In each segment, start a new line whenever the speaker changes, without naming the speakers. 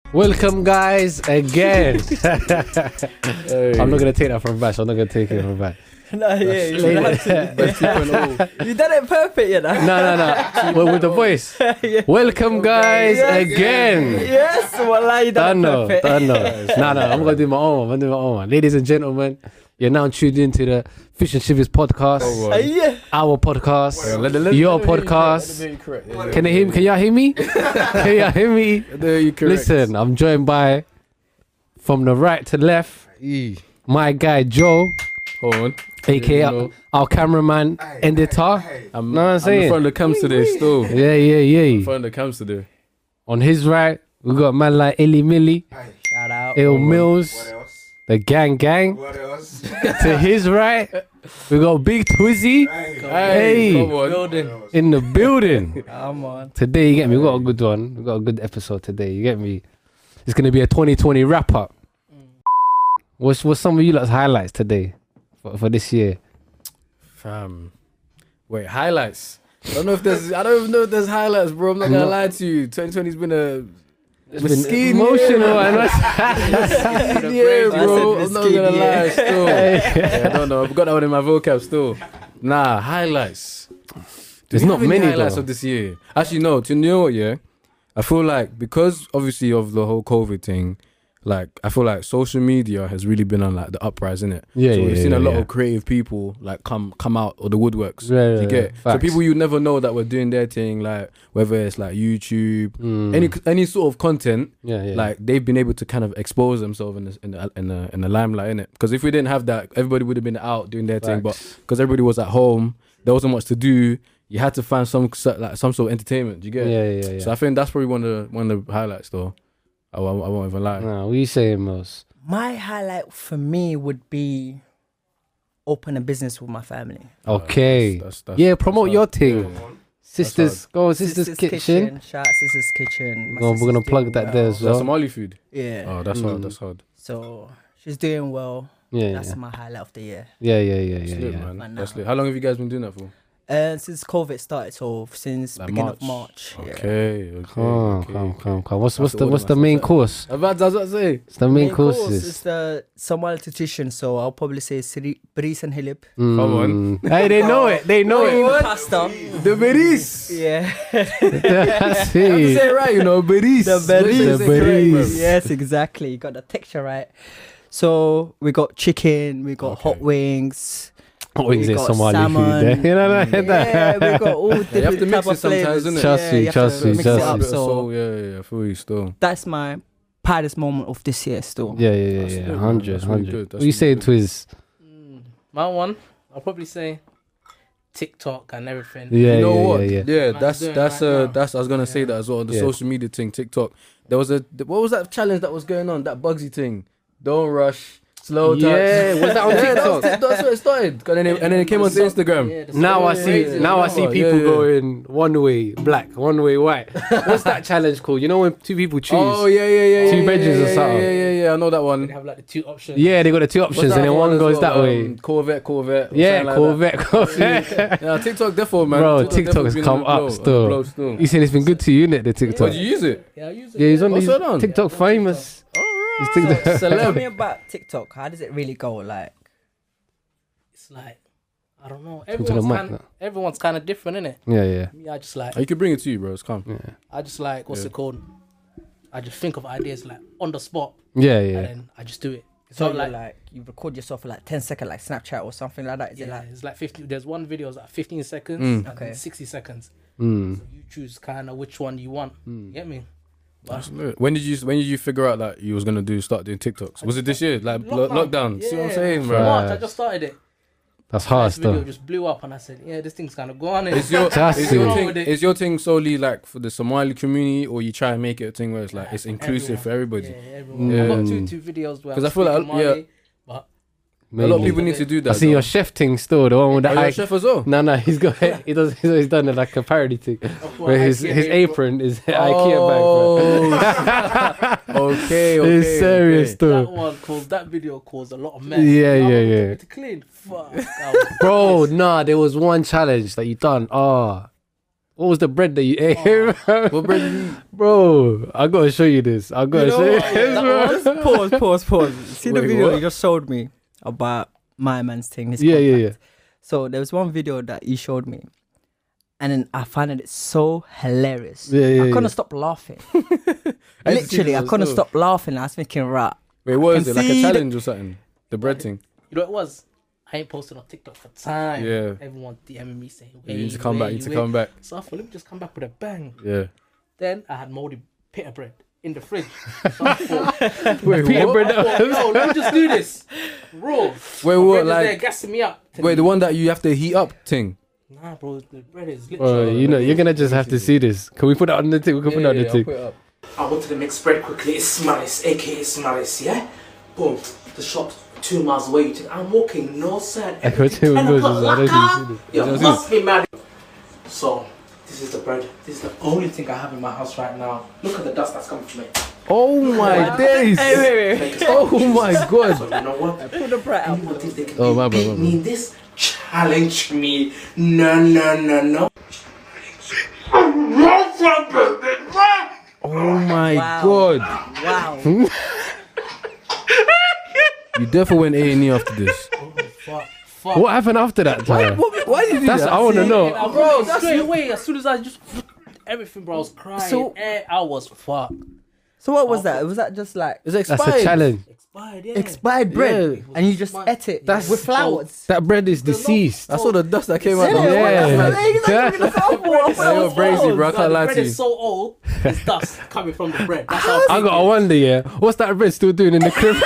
Welcome, guys, again. I'm not gonna take that from Bash. I'm not gonna take it from Bash.
No, yeah, you should have to.
Best 2.0.
You done it perfect, you know.
No. Well, with the voice.
Yeah.
Welcome, guys,
Yes.
again.
Yes, wallah, you done it perfect.
No. I'm gonna do my own. I'm gonna do my own. Ladies and gentlemen, you're now tuned into the Fish and Shivers podcast.
Yeah.
Our podcast. Your podcast.
Let me correct. Yeah,
Can they hear me? Can y'all hear me? Can y'all hear me?
you correct.
Listen, I'm joined by, from the right to left, my guy Joe,
Hold on.
aka
No.
our cameraman, editor.
I'm,
Know what I'm
I'm
saying?
in front of the cams today still.
Yeah.
In front of the cams today.
On his right, we got a man like Illy Millie,
Shout out.
Il
What
Mills,
else?
the gang.
What else?
To his right, we got Big Twizzy Hey.
Come on.
Building.
in the building.
Come on.
Today, you get me? We got a good one. We got a good episode today. You get me? It's gonna be a 2020 wrap up. What's some of you lot's highlights today for this year?
Fam. Wait, highlights. I don't even know if there's highlights, bro. I'm not gonna
No.
lie to you. 2020's been a
It's
Mesquite
been emotional.
year.
and
yeah, bro.
I
I'm
said
not gonna
Mesquite,
lie.
yeah.
Still, yeah, I don't know. I've got that one in my vocab still. Nah, highlights.
There's
Do we
not
have any
many
highlights
though.
of this year. Actually, no. Do you know what? Yeah, I feel like because obviously of the whole COVID thing, like I feel like social media has really been on like the uprise, innit?
Yeah,
So
yeah,
we've seen
yeah,
a lot
yeah.
of creative people like come out of the woodworks.
Yeah,
you get so
facts.
people you never know that were doing their thing, like whether it's like YouTube,
Mm.
any sort of content.
yeah.
Like they've been able to kind of expose themselves in the limelight, innit? Because if we didn't have that, everybody would have been out doing their thing. But
Facts.
because everybody was at home, there wasn't much to do. You had to find some sort of entertainment. Do you get it?
Yeah.
So I think that's probably one of the highlights, though. I won't even lie.
Nah, what you saying, Mos?
My highlight for me would be open a business with my family.
Okay.
That's
Yeah, promote
that's
your
hard.
thing.
Yeah.
Sisters, go on, Sisters Kitchen.
Shout out Sisters Kitchen. My
Go on, we're
sister's
gonna plug
doing
that there
well.
as
So
well.
Somali food.
Yeah.
Oh, that's hard. That's hard.
So she's doing well.
Yeah,
That's
yeah.
my highlight of the year.
Yeah.
That's lit, man.
Man,
That's
now.
lit. How long have you guys been doing that for?
Since COVID started, so since
Like
beginning of March. Yeah.
Okay.
Come. What's
That's
the
the
what's
order,
the main
man.
course?
That's what I say.
It's the main
Is
courses.
the Somali tradition, so I'll probably say Bris and Hilib.
Come on.
Hey, they know it. They know it.
Pasta.
The berries.
Yeah.
That's
You have to
it.
say it right, you know, berries.
The berries.
The berries.
Yes, exactly. You got the texture right. So we got chicken, we got
Okay.
hot wings.
Hot wings
We
is
got
Somali
salmon.
food. You know like
Yeah,
that.
we got all different
have to mix
type
it
of
sometimes,
flavors.
innit?
Trust
Yeah,
you,
you have to
trust you,
mix it
trust
up.
you.
So
Yeah, I feel you still.
that's my proudest moment of this year. Still.
Yeah.
That's good, man.
100,
That's really
100.
good. That's
What you saying,
really
Twiz?
My one, I'll probably say TikTok and everything.
Yeah,
You know
yeah,
what?
yeah.
Yeah,
Man,
that's
doing
that's
right now.
that's I was gonna say that as well. The
Yeah.
social media thing, TikTok. There was what was that challenge that was going on? That Bugsy thing. Don't rush, slow touch.
Yeah, was that on
Yeah,
TikTok?
that's where it started. And then it came onto Instagram.
Yeah, the
Now I
song-
see.
yeah,
Now I
yeah.
see
Yeah,
people
yeah.
going one way black, one way white. What's that challenge called? You know when two people choose?
Oh yeah.
Two
yeah,
benches or
yeah,
something.
Yeah, I know that
They
one.
have like the two options.
Yeah, they got the two
What's
options,
that
and then
other
one
as
goes
well?
that way.
Corvette.
Yeah,
something like that.
Corvette.
Yeah, TikTok definitely, man.
Bro,
definitely
TikTok's
been
come
on the
up
blow,
still.
on the blow still.
You said it's been good to you, innit? The TikTok.
Oh, do you use it?
Yeah, I use it.
Yeah, he's on.
What's
He's
that on?
TikTok famous. He's TikTok.
Tell me
Celeb.
about TikTok. How does it really go? Like,
It's like, I don't know.
to the mic,
Everyone's kind of different, innit?
Yeah.
Me, I just like,
Oh, you can bring it to you, bro. It's calm.
I just like, what's
Yeah.
it called? I just think of ideas like on the spot,
Yeah.
and then I just do it. It's
so
not
you're
like,
like you record yourself for like 10 seconds, like Snapchat or something like that. Is it
yeah,
like
it's like 50. There's one video is like 15 seconds,
Mm.
and
Okay.
then 60 seconds.
Mm.
So you choose kind of which one you want. You get me?
That's lit. When did you figure out that you was gonna start doing TikToks? Was it this year? Like lockdown? See what I'm saying,
From
bro?
March, I
Right.
just started it.
That's hard
This video
stuff.
just blew up, and I said, "Yeah, this thing's kind of gone."
Is your
That's
is your
it.
thing is your thing solely like for the Somali community, or you try and make it a thing where it's like it's inclusive for everybody?
Yeah, everyone.
Yeah.
I've got two videos where
'Cause
I'm
I feel like,
speaking Mali, but
A lot of people need to do that.
I see
though.
your chef thing still, the one with the
Are you a
eye.
chef as well?
No, he's got he's done it like a parody thing. Where his
IKEA
apron is IKEA
Oh,
bag,
okay.
bro. It's serious
that
though.
one caused that video caused a lot of mess.
Yeah,
Now
yeah,
I'm
yeah.
looking to clean. Fuck. That was
Bro, nah, there was one challenge that you done. Oh, What was the bread that you ate?
What bread did you eat?
Bro, I gotta show you this. I gotta show you this, bro.
Pause. See the
Wait,
video
what?
you just showed me about my man's thing. His
Yeah, yeah,
contact. So there was one video that he showed me, and then I found it so hilarious.
Yeah,
I couldn't
yeah.
stop laughing.
I used to see
Literally,
this
I couldn't
as well.
stop laughing. I was thinking, right.
Wait, what
I
is
can
it? Like a
see the-
challenge or something? The bread thing.
You know what it was? I ain't posted on TikTok for time.
Yeah.
Everyone DMing me saying,
You need to come back. You need to come back.
So I thought, let me just come back with a bang.
Yeah.
Then I had moldy pita bread in the fridge. So I thought,
Wait,
Peter
what?
bread.
no, let me just do this. Raw.
Wait,
My
what?
bread is there
Like,
gassing me up.
wait, the one that you have to heat up thing.
Nah, bro, the bread is
Bro,
literally.
you know, you're gonna just have to see this. Can we put that on the thing? We can put that on the thing.
it up.
I went to the mixed bread quickly. It's Smallis, aka Smallis, yeah? Boom. The shop's 2 miles away. You think I'm walking no side.
I got you.
And I got
I don't
lacquer.
think you
You must be mad. So, this is the bread. This is the only thing I have in my house right now. Look at the dust that's coming from it.
Oh my days!
Make a
Oh my
So
god!
you know what?
Put the bread out.
Anyone thinks they can
Oh, my bad,
beat
my bad.
me in this? Challenge me. No.
Oh my
Wow.
god!
Wow.
You definitely went A&E after this.
Fuck.
What happened after that, Tyler?
Why did you do
That's
that?
I want to know.
Bro, straight away, as soon as I just everything, bro, I was crying.
So-
I was fucked.
So what was that? Was that just like
It's expired.
That's a challenge.
Expired, yeah.
expired bread,
Yeah.
and you just
Expired.
ate it
That's
with flowers?
That bread is deceased.
I saw the dust that came out.
Yeah,
of
Yeah.
Yeah, you're crazy, bro. I can't
the
lie
bread
to you.
is so old, it's dust coming from the bread. That's how
I gotta wonder, yeah. What's that bread still doing in the crib?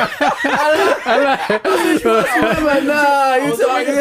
Nah, you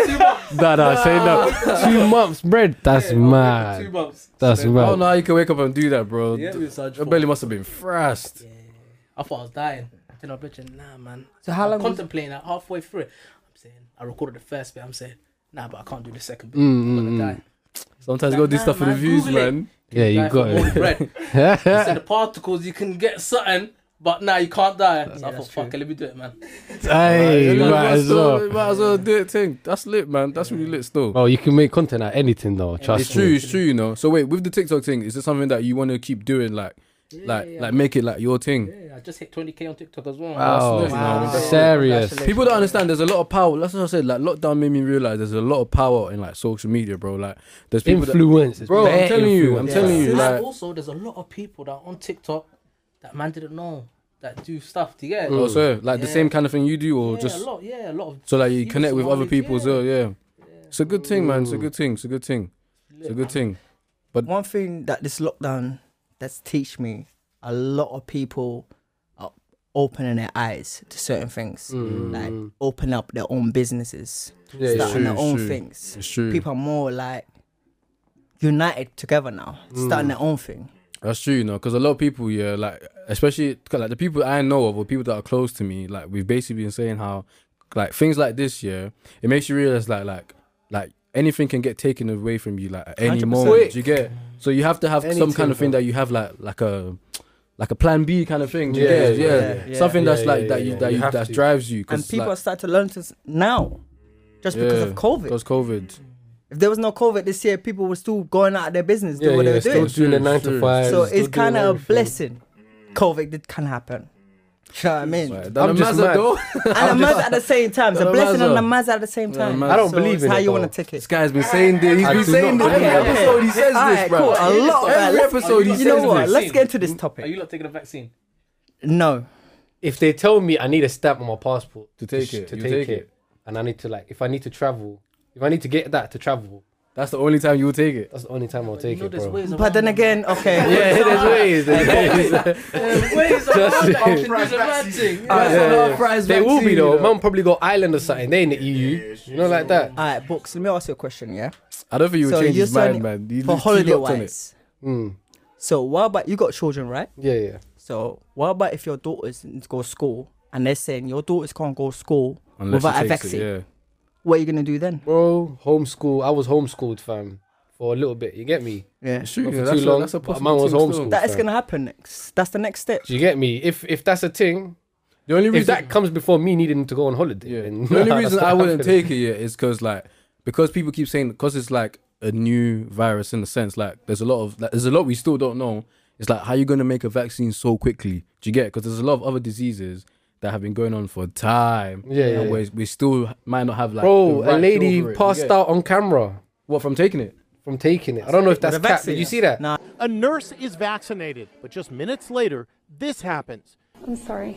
Nah, say no. 2 months bread. That's
2
mad.
months.
That's
I don't know
mad.
how you can wake up and do that, bro.
Yeah,
Your belly must have been thrashed.
I thought I was dying. Then I bitching, nah, man.
So how
I'm
long was-
contemplating that halfway through it. I'm saying, I recorded the first bit. I'm saying, nah, but I can't do the second bit. I'm gonna die.
Sometimes you gotta do
Nah,
stuff for the
man,
views,
Google it.
man.
Yeah, you
Die
got
from all the
it.
bread. He said the particles you can get something, but now you can't die. So I thought,
that's
fuck
true.
it, let me do it, man.
Hey,
You
might as well.
might as well do it, thing. That's lit, man. That's really lit still.
Oh, you can make content out of anything though. Trust
It's
me.
true, it's true, you know. So wait, with the TikTok thing, is it something that you want to keep doing, like make it like your thing?
Yeah, I just hit 20K on TikTok as well.
Wow,
That's lit, man.
serious.
People don't understand. There's a lot of power. That's what I said. Like lockdown made me realize there's a lot of power in like social media, bro. Like there's people that,
Influence,
bro. I'm
bare
telling you, I'm
influence.
telling you,
And
like.
also, there's a lot of people that are on TikTok that man didn't know that do stuff to get.
Also, like the
Yeah.
same kind of thing you do, or
Yeah,
just
a lot of.
so like you
views
connect with
and
other
knowledge,
people as well. Yeah, it's a good thing, man. It's a
Ooh.
good thing. It's a good thing. It's a good thing.
One thing that this lockdown that's teach me, a lot of people are opening their eyes to certain things, like open up their own businesses,
Yeah,
starting
true,
their own
true.
things.
It's true.
People are more like united together now, starting their own thing.
That's true, you know, because a lot of people, yeah, like especially 'cause, like the people I know of or people that are close to me, like we've basically been saying how, like things like this, yeah, it makes you realize like anything can get taken away from you like at any
100%.
moment. You get so you have to have some
Anything,
kind of thing
bro.
that you have like a plan B kind of thing. Do you
Yeah,
get?
yeah,
yeah.
Something that's
Yeah,
like
yeah,
that
yeah.
you that
You
you
have
that
to.
drives you.
And people
like,
start to learn this now, just because of COVID.
Because COVID.
If there was no COVID this year, people were still going out of their business, doing
Yeah,
what they
yeah,
were
still
doing.
doing the
True,
9 to
true.
5.
So
still
it's kind
doing
of a
everything.
blessing. COVID did kind of happen. You know what I mean?
Right,
I'm just mad.
And a Mazda at the same time. It's a
And a
blessing and
Mazda.
a Mazda at the same time.
Mazda.
I don't
So
believe
it's
in
how
it,
you want
though.
to take
This
it.
guy's been saying this. He's
I
been
do
saying
not
this.
believe
Every
in it.
episode he says
Alright,
this, bro.
cool. A lot.
Every
Let's-
episode he
you
says
know what?
this.
Let's get into this
Are
topic.
you not taking the vaccine?
No.
If they tell me I need a stamp on my passport
To take it,
to
you
take
take
it,
it.
and I need to like, if I need to travel, if I need to get that to travel,
That's the only time you'll take it.
that's the only time I'll take
You know
it,
there's
bro.
ways
But then
around
again, okay.
Yeah, there's ways. There's ways.
ways around that.
saying.
It's a bad thing.
They will be though. Mum probably got Ireland or something. They in the EU, you know, like that.
Alright, Books, let me ask you a question, yeah?
I don't think you would
So
change
you're
his mind,
saying
man. He's
For
too
holiday
locked on it.
wise.
Mm.
So what about, you got children, right?
Yeah, yeah.
So what about if your daughters need to go to school and they're saying your daughters can't go to school
Unless
without
he
a
takes
vaccine?
it,
What are you going to do then?
Bro, homeschool. I was homeschooled, fam, for a little bit. You get me?
Yeah.
yeah. Sure,
Not
yeah,
for
that's
too long,
that's a
but
possible
mine was
thing still.
homeschooled.
That is
fam.
going to happen next. That's the next step.
Do you get me? If that's a thing,
The only
if
reason,
that comes before me needing to go on holiday,
yeah.
then
The only
that's
reason
not
I wouldn't
happening.
take it yet is because people keep saying because it's like a new virus in the sense like there's a lot we still don't know. It's like how you gonna make a vaccine so quickly? Do you get? Because there's a lot of other diseases that have been going on for time.
Yeah.
We still might not have like.
Bro,
the right
a lady
cure for it,
passed
you get?
out on camera
What from taking it?
from taking it. I don't know if that's
The
cat.
vaccine.
Did you see that?
Nah.
A nurse is vaccinated, but just minutes later, this happens.
I'm sorry.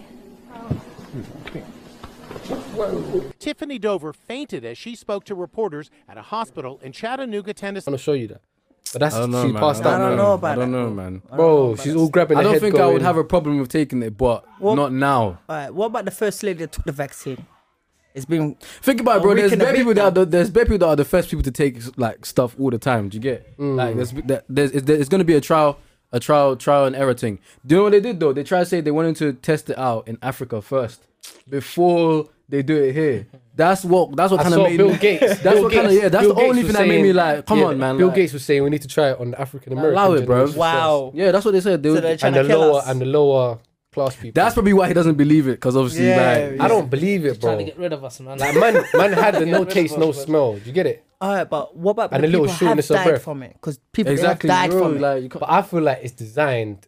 Tiffany Dover fainted as she spoke to reporters at a hospital in Chattanooga, Tennessee.
I'm gonna show you that. But that's
I don't know,
she
man.
passed
I
out.
don't know about
I don't
that,
know,
bro.
man.
Bro, she's all grabbing
I
her
don't
head
think I would
going-
have a problem with taking it, but
Well-
not now.
All right, what about the first lady that took the vaccine? It's been
Think about it,
A
bro.
week
There's
and a
bare
bit
people
now.
there's bare people that are the first people to take like stuff all the time. Do you get? Like there's gonna be a trial and error thing. Do you know what they did though? They tried to say they wanted to test it out in Africa first before they do it here. That's what
I
kind of
saw
made
Bill
me.
Gates.
That's
Bill
what kind of
Gates-
that's
Bill
the only
Gates
thing
was
that made me
saying-
like, come
yeah,
on, man.
Bill
like,
Gates was saying we need to try it on the African American.
Allow it, bro.
wow.
Yeah, that's what they said. They
So
would-
they're trying
And
to
the
kill
lower
us.
and the lower class people.
that's probably why he doesn't believe it, because obviously,
Yeah,
I don't believe it,
Trying
bro.
to get rid of us, man.
Like man had the no
rid of
taste,
us,
no
bro.
smell. Do you get it?
All right, but what about
And
the
a little
people
shortness
have
of
died
breath.
from it? Because people
exactly,
have died
bro.
from it.
Like, you can't,
But I feel like it's designed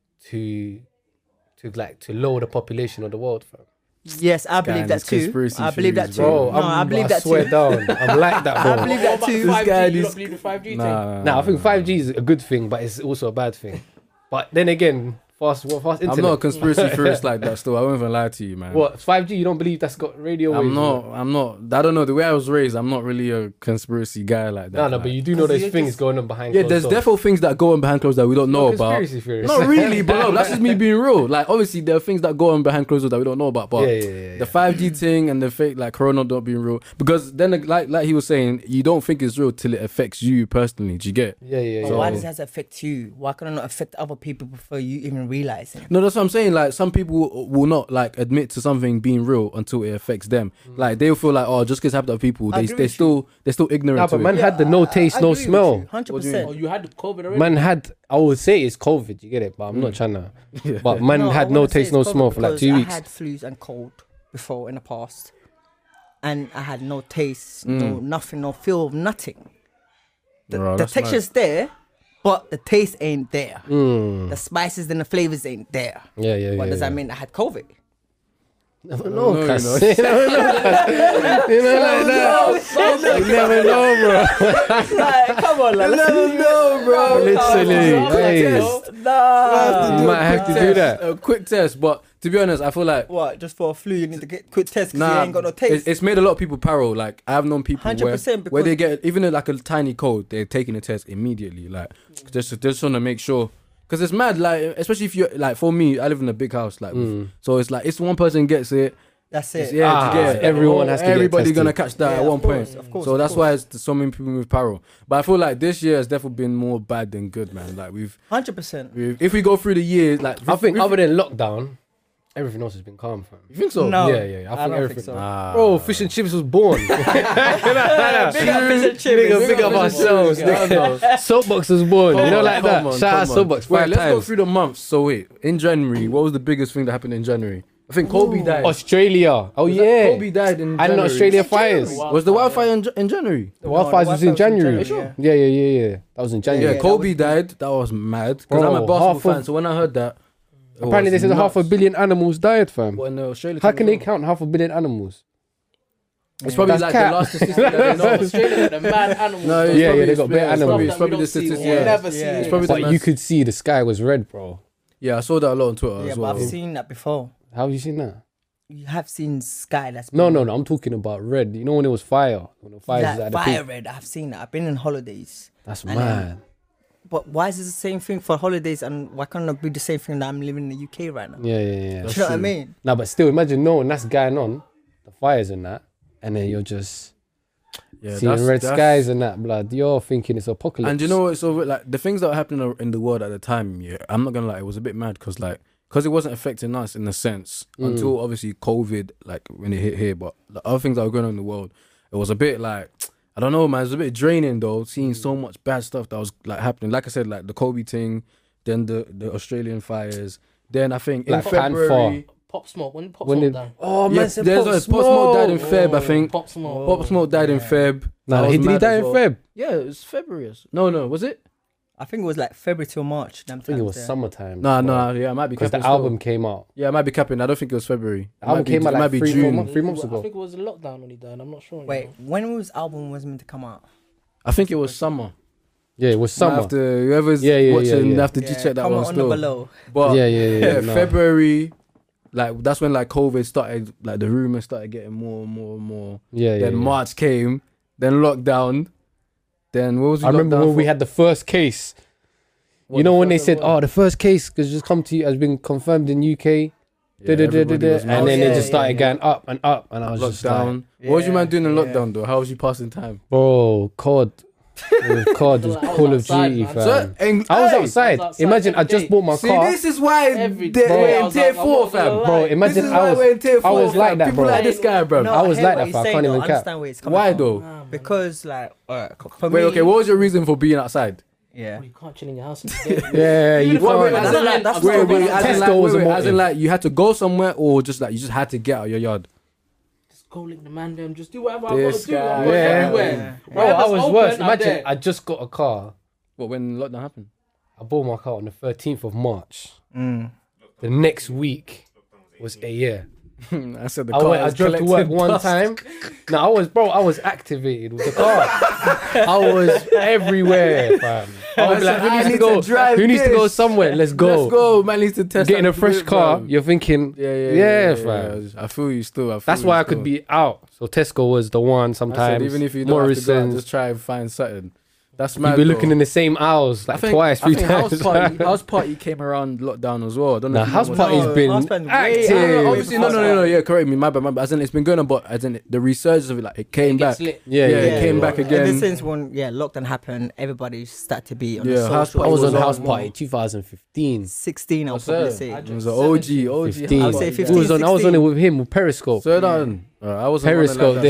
to lower the population of the world, fam.
Yes, I believe
and
that
his
too.
conspiracy
I believe that
theories,
too.
bro.
No, I believe that
swear
too.
down. I'm like that, bro.
I believe that too.
This guy
You
is-
don't believe the 5G thing?
nah,
I think 5G is a good thing, but it's also a bad thing. But then again, fast internet.
I'm not a conspiracy theorist like that. Still, I won't even lie to you, man.
What 5G? You don't believe that's got radio waves?
I'm not. I don't know. The way I was raised, I'm not really a conspiracy guy like that.
No,
like,
but you do know there's
you're
things
just-
going on behind.
yeah,
closed
there's
doors.
definitely things that go on behind closed that we don't know about.
Conspiracy theories.
Not really, but no, that's just me being real. Like, obviously, there are things that go on behind closed doors that we don't know about. But
Yeah.
the 5G thing and the fake, like Corona, not being real, because then, like he was saying, you don't think it's real till it affects you personally. Do you get?
Yeah.
But why does that affect you? Why can it not affect other people before you even realize it?
No, that's what I'm saying. Like, some people will not like admit to something being real until it affects them. Like, they'll feel like, oh, just because it happened to other people,
I
they're
agree with
still ignorant
Nah,
to
but
it.
man had the no taste, no smell.
100%.
Oh, you had the COVID already?
Man had, I would say it's COVID. You get it, but I'm not trying to. But man
I
had no
wouldn't say
taste,
it's
no
COVID
smell for like
because
2 weeks.
I had flus and cold before in the past, and I had no taste, no nothing, no feel of nothing.
Bro,
The
that's
texture's there, but the taste ain't there.
Mm.
The spices and the flavors ain't there.
Yeah.
What does that mean? I had COVID.
Never
No,
know,
you
cuz.
know.
You never know, cuz. You know, like that. You never know, bro.
Like, come on, like, let's
No, bro.
Literally, hey.
Nah.
You might have to do that.
A quick test, but to be honest, I feel like
What? Just for a flu, you need to get quick test because you
nah,
ain't got no taste.
it's made a lot of people paro. Like, I have known people
100%
where they
because-
get even like a tiny cold, they're taking a test immediately. Like, just trying to make sure. Because it's mad, like, especially if you're like, for me, I live in a big house, like, so it's like, if one person gets it,
That's
it's,
it.
yeah,
everyone has to get
everybody
tested.
gonna catch that
Yeah,
at
of
one
course,
point.
of course,
So
of
that's
course.
why it's so many people with paro. But I feel like this year has definitely been more bad than good, man. Like,
100%.
if we go through the years, like,
I think other than lockdown, everything else has been calm, fam.
you think so?
No.
Yeah. I
I
think
don't
everything.
think so.
Bro, fish and chips was born.
Big up fish and chips.
Big up ourselves. nigga. Soapbox was born. You know, like that. Shout out Soapbox
Wait,
5
let's go
times.
through the months. So wait, in January, what was the biggest thing that happened in January? I think Kobe died.
Australia. Oh yeah.
Kobe died in
And
January.
in Australia fires.
Was the wildfire in January?
The wildfires was in January.
January,
Yeah. That was in January.
Yeah, Kobe died. That was mad. Because I'm a
Bro,
basketball
half
fan,
of-
so when I heard that, it
Apparently they
was
said
nuts.
500 million animals died, fam.
What, in Australia?
How can they count 500 million animals?
It's probably
That's
like
cap.
the last statistic that they know.
Australia got the mad animals.
No,
bro.
it's
Yeah,
probably,
they got bare
it's probably,
animals.
it's probably the
Stuff that we
statistics.
don't see,
Yeah.
never see.
It's
probably
But
the
you could see the sky was red, bro.
Yeah, I saw that a lot on Twitter
Yeah,
as
but
well.
I've seen that before.
How have you seen that?
You have seen sky that's
No. I'm talking about red. You know when it was fire? When the fires was
that
at the
fire
peak?
red. I've seen that. I've been on holidays.
That's
And
mad.
But why is it the same thing for holidays and why can't it be the same thing that I'm living in the UK right now?
Yeah.
Do you know what I mean?
Nah, but still, imagine knowing that's going on, the fires and that, and then you're just
Yeah,
seeing red skies and that, blood. You're thinking it's apocalypse.
And you know what? So like the things that were happening in the world at the time, yeah, I'm not gonna lie, it was a bit mad because it wasn't affecting us in a sense until obviously COVID, like when it hit here. But the other things that were going on in the world, it was a bit like, I don't know, man. It was a bit draining though, seeing so much bad stuff that was like happening. Like I said, like the Kobe thing, then the Australian fires. Then I think
Black
in February,
Pop Smoke. When Pop
When
Smoke
did?
died.
Oh man,
Yeah,
said
there's
Pop
a Pop Smoke died in
Smoke.
Feb, I think.
Pop Smoke.
Pop Smoke died in Feb.
Nah,
That was
did he
mad
die
as
in
well.
Feb?
Yeah, it was February. No, was it?
I think it was like February till March.
I think it was summertime.
No, yeah, it might be
because
capping
the album came out.
Yeah, it might be capping. I don't think it was February.
The album came out like 3 months
I
ago.
think it was lockdown when he died. I'm not sure.
Wait, when was album was meant to come out?
I think it was summer.
Yeah, it was summer.
After whoever's
Yeah,
watching,
yeah.
have to check that one
comment on the
still.
below.
But
Yeah, no.
February, like that's when like COVID started, like the rumors started getting more and more and more.
Yeah,
Then March came, then lockdown, then what was?
I remember when we had the first case. You know when they said, "Oh, the first case has just come to you, has been confirmed in UK," and then it just started going up and up, and I was just like,
lockdown. What was your man doing in lockdown though? How was you passing time?
"Bro, COD, it was COD, it was
I was
Call of
outside,
Duty,
man.
fam."
and,
I was
hey,
outside.
I was outside
Imagine I
every
just
day.
bought my
See,
car.
this is why
Every
they
day.
were
I
in
was
tier
like, I'm
4,
not gonna
fam.
lie.
Bro,
This
imagine
is
I
why
was,
we're in tier 4.
I was like
fam.
that,
People
bro.
like this guy, bro.
No,
I was
hear
like
what
that,
he's
fam. I
saying,
can't
though.
even
I
cap.
understand where it's coming
Why
from.
though?
Nah, man.
Because like, for
Wait,
me,
okay. What was your reason for being outside?
yeah.
Bro, you can't chill in your house. Every day.
Yeah, you
Even if I
can't.
went
That's
outside,
like- that's
I'm
not
still
really-
going
as
Tesco
in
outside.
like,
was a
as in
motive.
like you had to go somewhere, or just like you just had to get out of your yard.
Just go link the man them. Just do whatever I
This
gotta do.
guy.
I'm going
Yeah.
everywhere.
Bro, I
Wherever's
was
open,
worse.
I'm
Imagine
there.
I just got a car.
What when lockdown happened?
I bought my car on the 13th of March.
Mm.
The next week was a year.
I said the
I
car.
went. I
is
drove to work
collecting
one
dust.
time. No, I was activated with the car. I was everywhere, fam. I was like, who
I
needs to
need
go?
to drive
Who needs to go
this.
somewhere? Let's go.
Let's go. Man needs to test.
Getting
out
a fresh
the whip,
car,
bro.
you're thinking,
Yeah,
fam.
I feel you still.
That's why I could be out. So Tesco was the one
I said,
sometimes.
even if you don't have to go, out,
Morrison's.
just try and find something. That's
You'd
mad.
be
though.
looking in the same aisles like twice, three times.
House party came around lockdown as well. I don't know.
Nah,
if you
house
know
party's
No,
been
house party's way
active.
out.
Obviously, no. Yeah, correct me. My bad. As in, it's been going on, but as in the resurgence of it, like it came
It
back.
gets lit.
Yeah,
it came back again.
Ever since when lockdown happened, everybody started to be on
Yeah,
the
house
social.
I was
It
on
was
house
on-
party 2015.
16. I'll
Yes,
probably
sir.
say.
It was an OG
15.
I'll say
house party.
15.
I was on it with him with Periscope.
So done. I was
Periscope.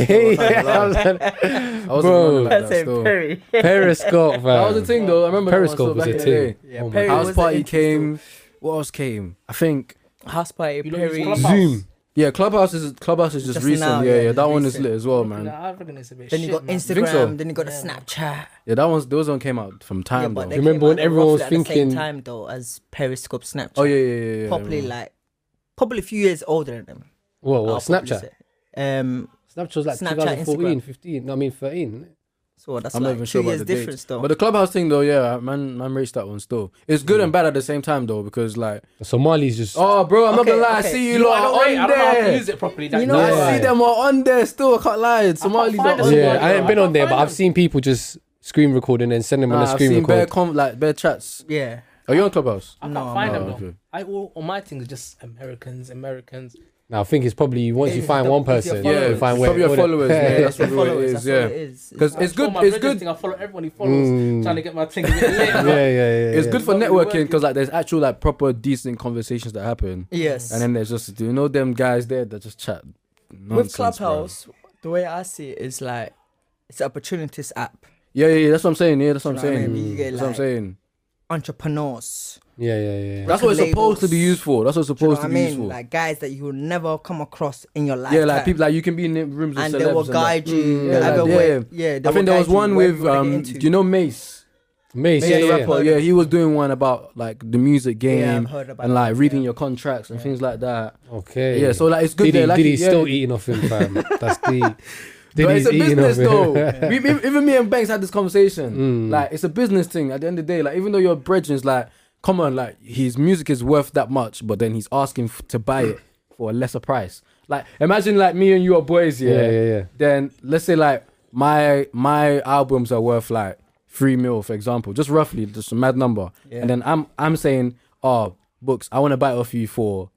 I was
Bro.
like that still.
Perry.
Periscope, fam.
That was the thing though. I remember
Periscope
that one
was
still
a
back in the
thing.
day.
Yeah,
Oh my
Perry
God.
House
was
party
the intro
came. What else came? I think.
House party.
You know,
Perry.
it's Clubhouse.
Zoom.
Yeah, Clubhouse is just
Just
recent.
now,
Yeah,
yeah,
that one is
recent.
lit as well, man.
I reckon it's a bit
Then you
shit,
got
man.
Think so?
Instagram. Then you got the
Yeah, man.
Snapchat.
Yeah, those one came out from time
but
though.
they
Remember
came
when
out
everyone was
roughly at the
thinking-
same time though as Periscope, Snapchat.
Oh yeah.
Probably like, probably a few years older than them.
What?
I'll probably
Snapchat?
say.
Snapchat was like
Snapchat,
2014,
Instagram.
15. No, I mean 13. Isn't it?
So that's
I'm not
like
even
2
sure about
years
the dates.
difference though.
But the Clubhouse thing though, yeah, man rates that one still. It's good and bad at the same time though, because like,
The Somalis just.
oh bro, I'm not
Okay,
gonna lie, I
okay.
see you
You know,
lot
I don't
on
rate- I don't know how to
there.
use it properly.
You know
I
what?
see them are on there still. I can't lie. Somalis
find
are
them.
on
yeah,
there.
I ain't been
I
on there,
can't
but
find
I've seen people just screen record and then send them on a
I've
screen
seen bare
record.
bare chats.
yeah.
Are you on Clubhouse?
I can't
No,
find
no.
them though.
Okay.
All my things are just Americans.
Now I think it's probably once you
It's
find
the-
one
it's your
person,
followers.
you find
It's
where
probably your
all the-
followers, man. That's
Their
what it
followers,
is,
that's
yeah.
what it is.
Because it's good. It's good.
I follow everyone who follows.
Mm.
Trying to get my thing a bit lit.
yeah.
It's good for
It's not really
networking
working.
because like there's actual like proper decent conversations that happen,
Yes.
and then there's just them guys there that just chat.
With
nonsense, bro.
Clubhouse, the way I see it is like it's an opportunities app.
Yeah. That's what I'm saying. Yeah, that's what I'm
Do you know what I
saying.
mean? You get
That's what I'm
like
saying.
entrepreneurs.
Yeah.
That's what it's
labels.
supposed to be used for. That's what it's
Do you know
supposed
what
to
I
be
mean?
used for.
Like guys that you will never come across in your life.
Yeah, like people like you can be in rooms with
and
celebs
they will
and
guide
that.
you.
Yeah,
either
like,
way.
yeah.
Yeah, they
I think
will
there was
guide you
one
wherever
with
you wanna get into.
do you know Mace?
Mace,
Mace
yeah,
the
yeah.
rapper. Yeah, he was doing one about like the music game
Yeah, I've heard about
and like
that,
reading
yeah.
your contracts and things like that.
Okay.
Yeah, so like it's good.
Diddy,
there, like,
Diddy's
yeah.
still eating off him, fam. That's the.
But it's a business though.
him.
Even me and Banks had this conversation.
Mm.
Like it's a business thing. At the end of the day, like even though your brethren's like, come on, like his music is worth that much, but then he's asking to buy it for a lesser price. Like imagine like me and you are boys,
Yeah.
Then let's say like my albums are worth like 3 mil, for example, just roughly, just a mad number.
Yeah.
And then I'm saying, oh, Books, I want to buy it off you for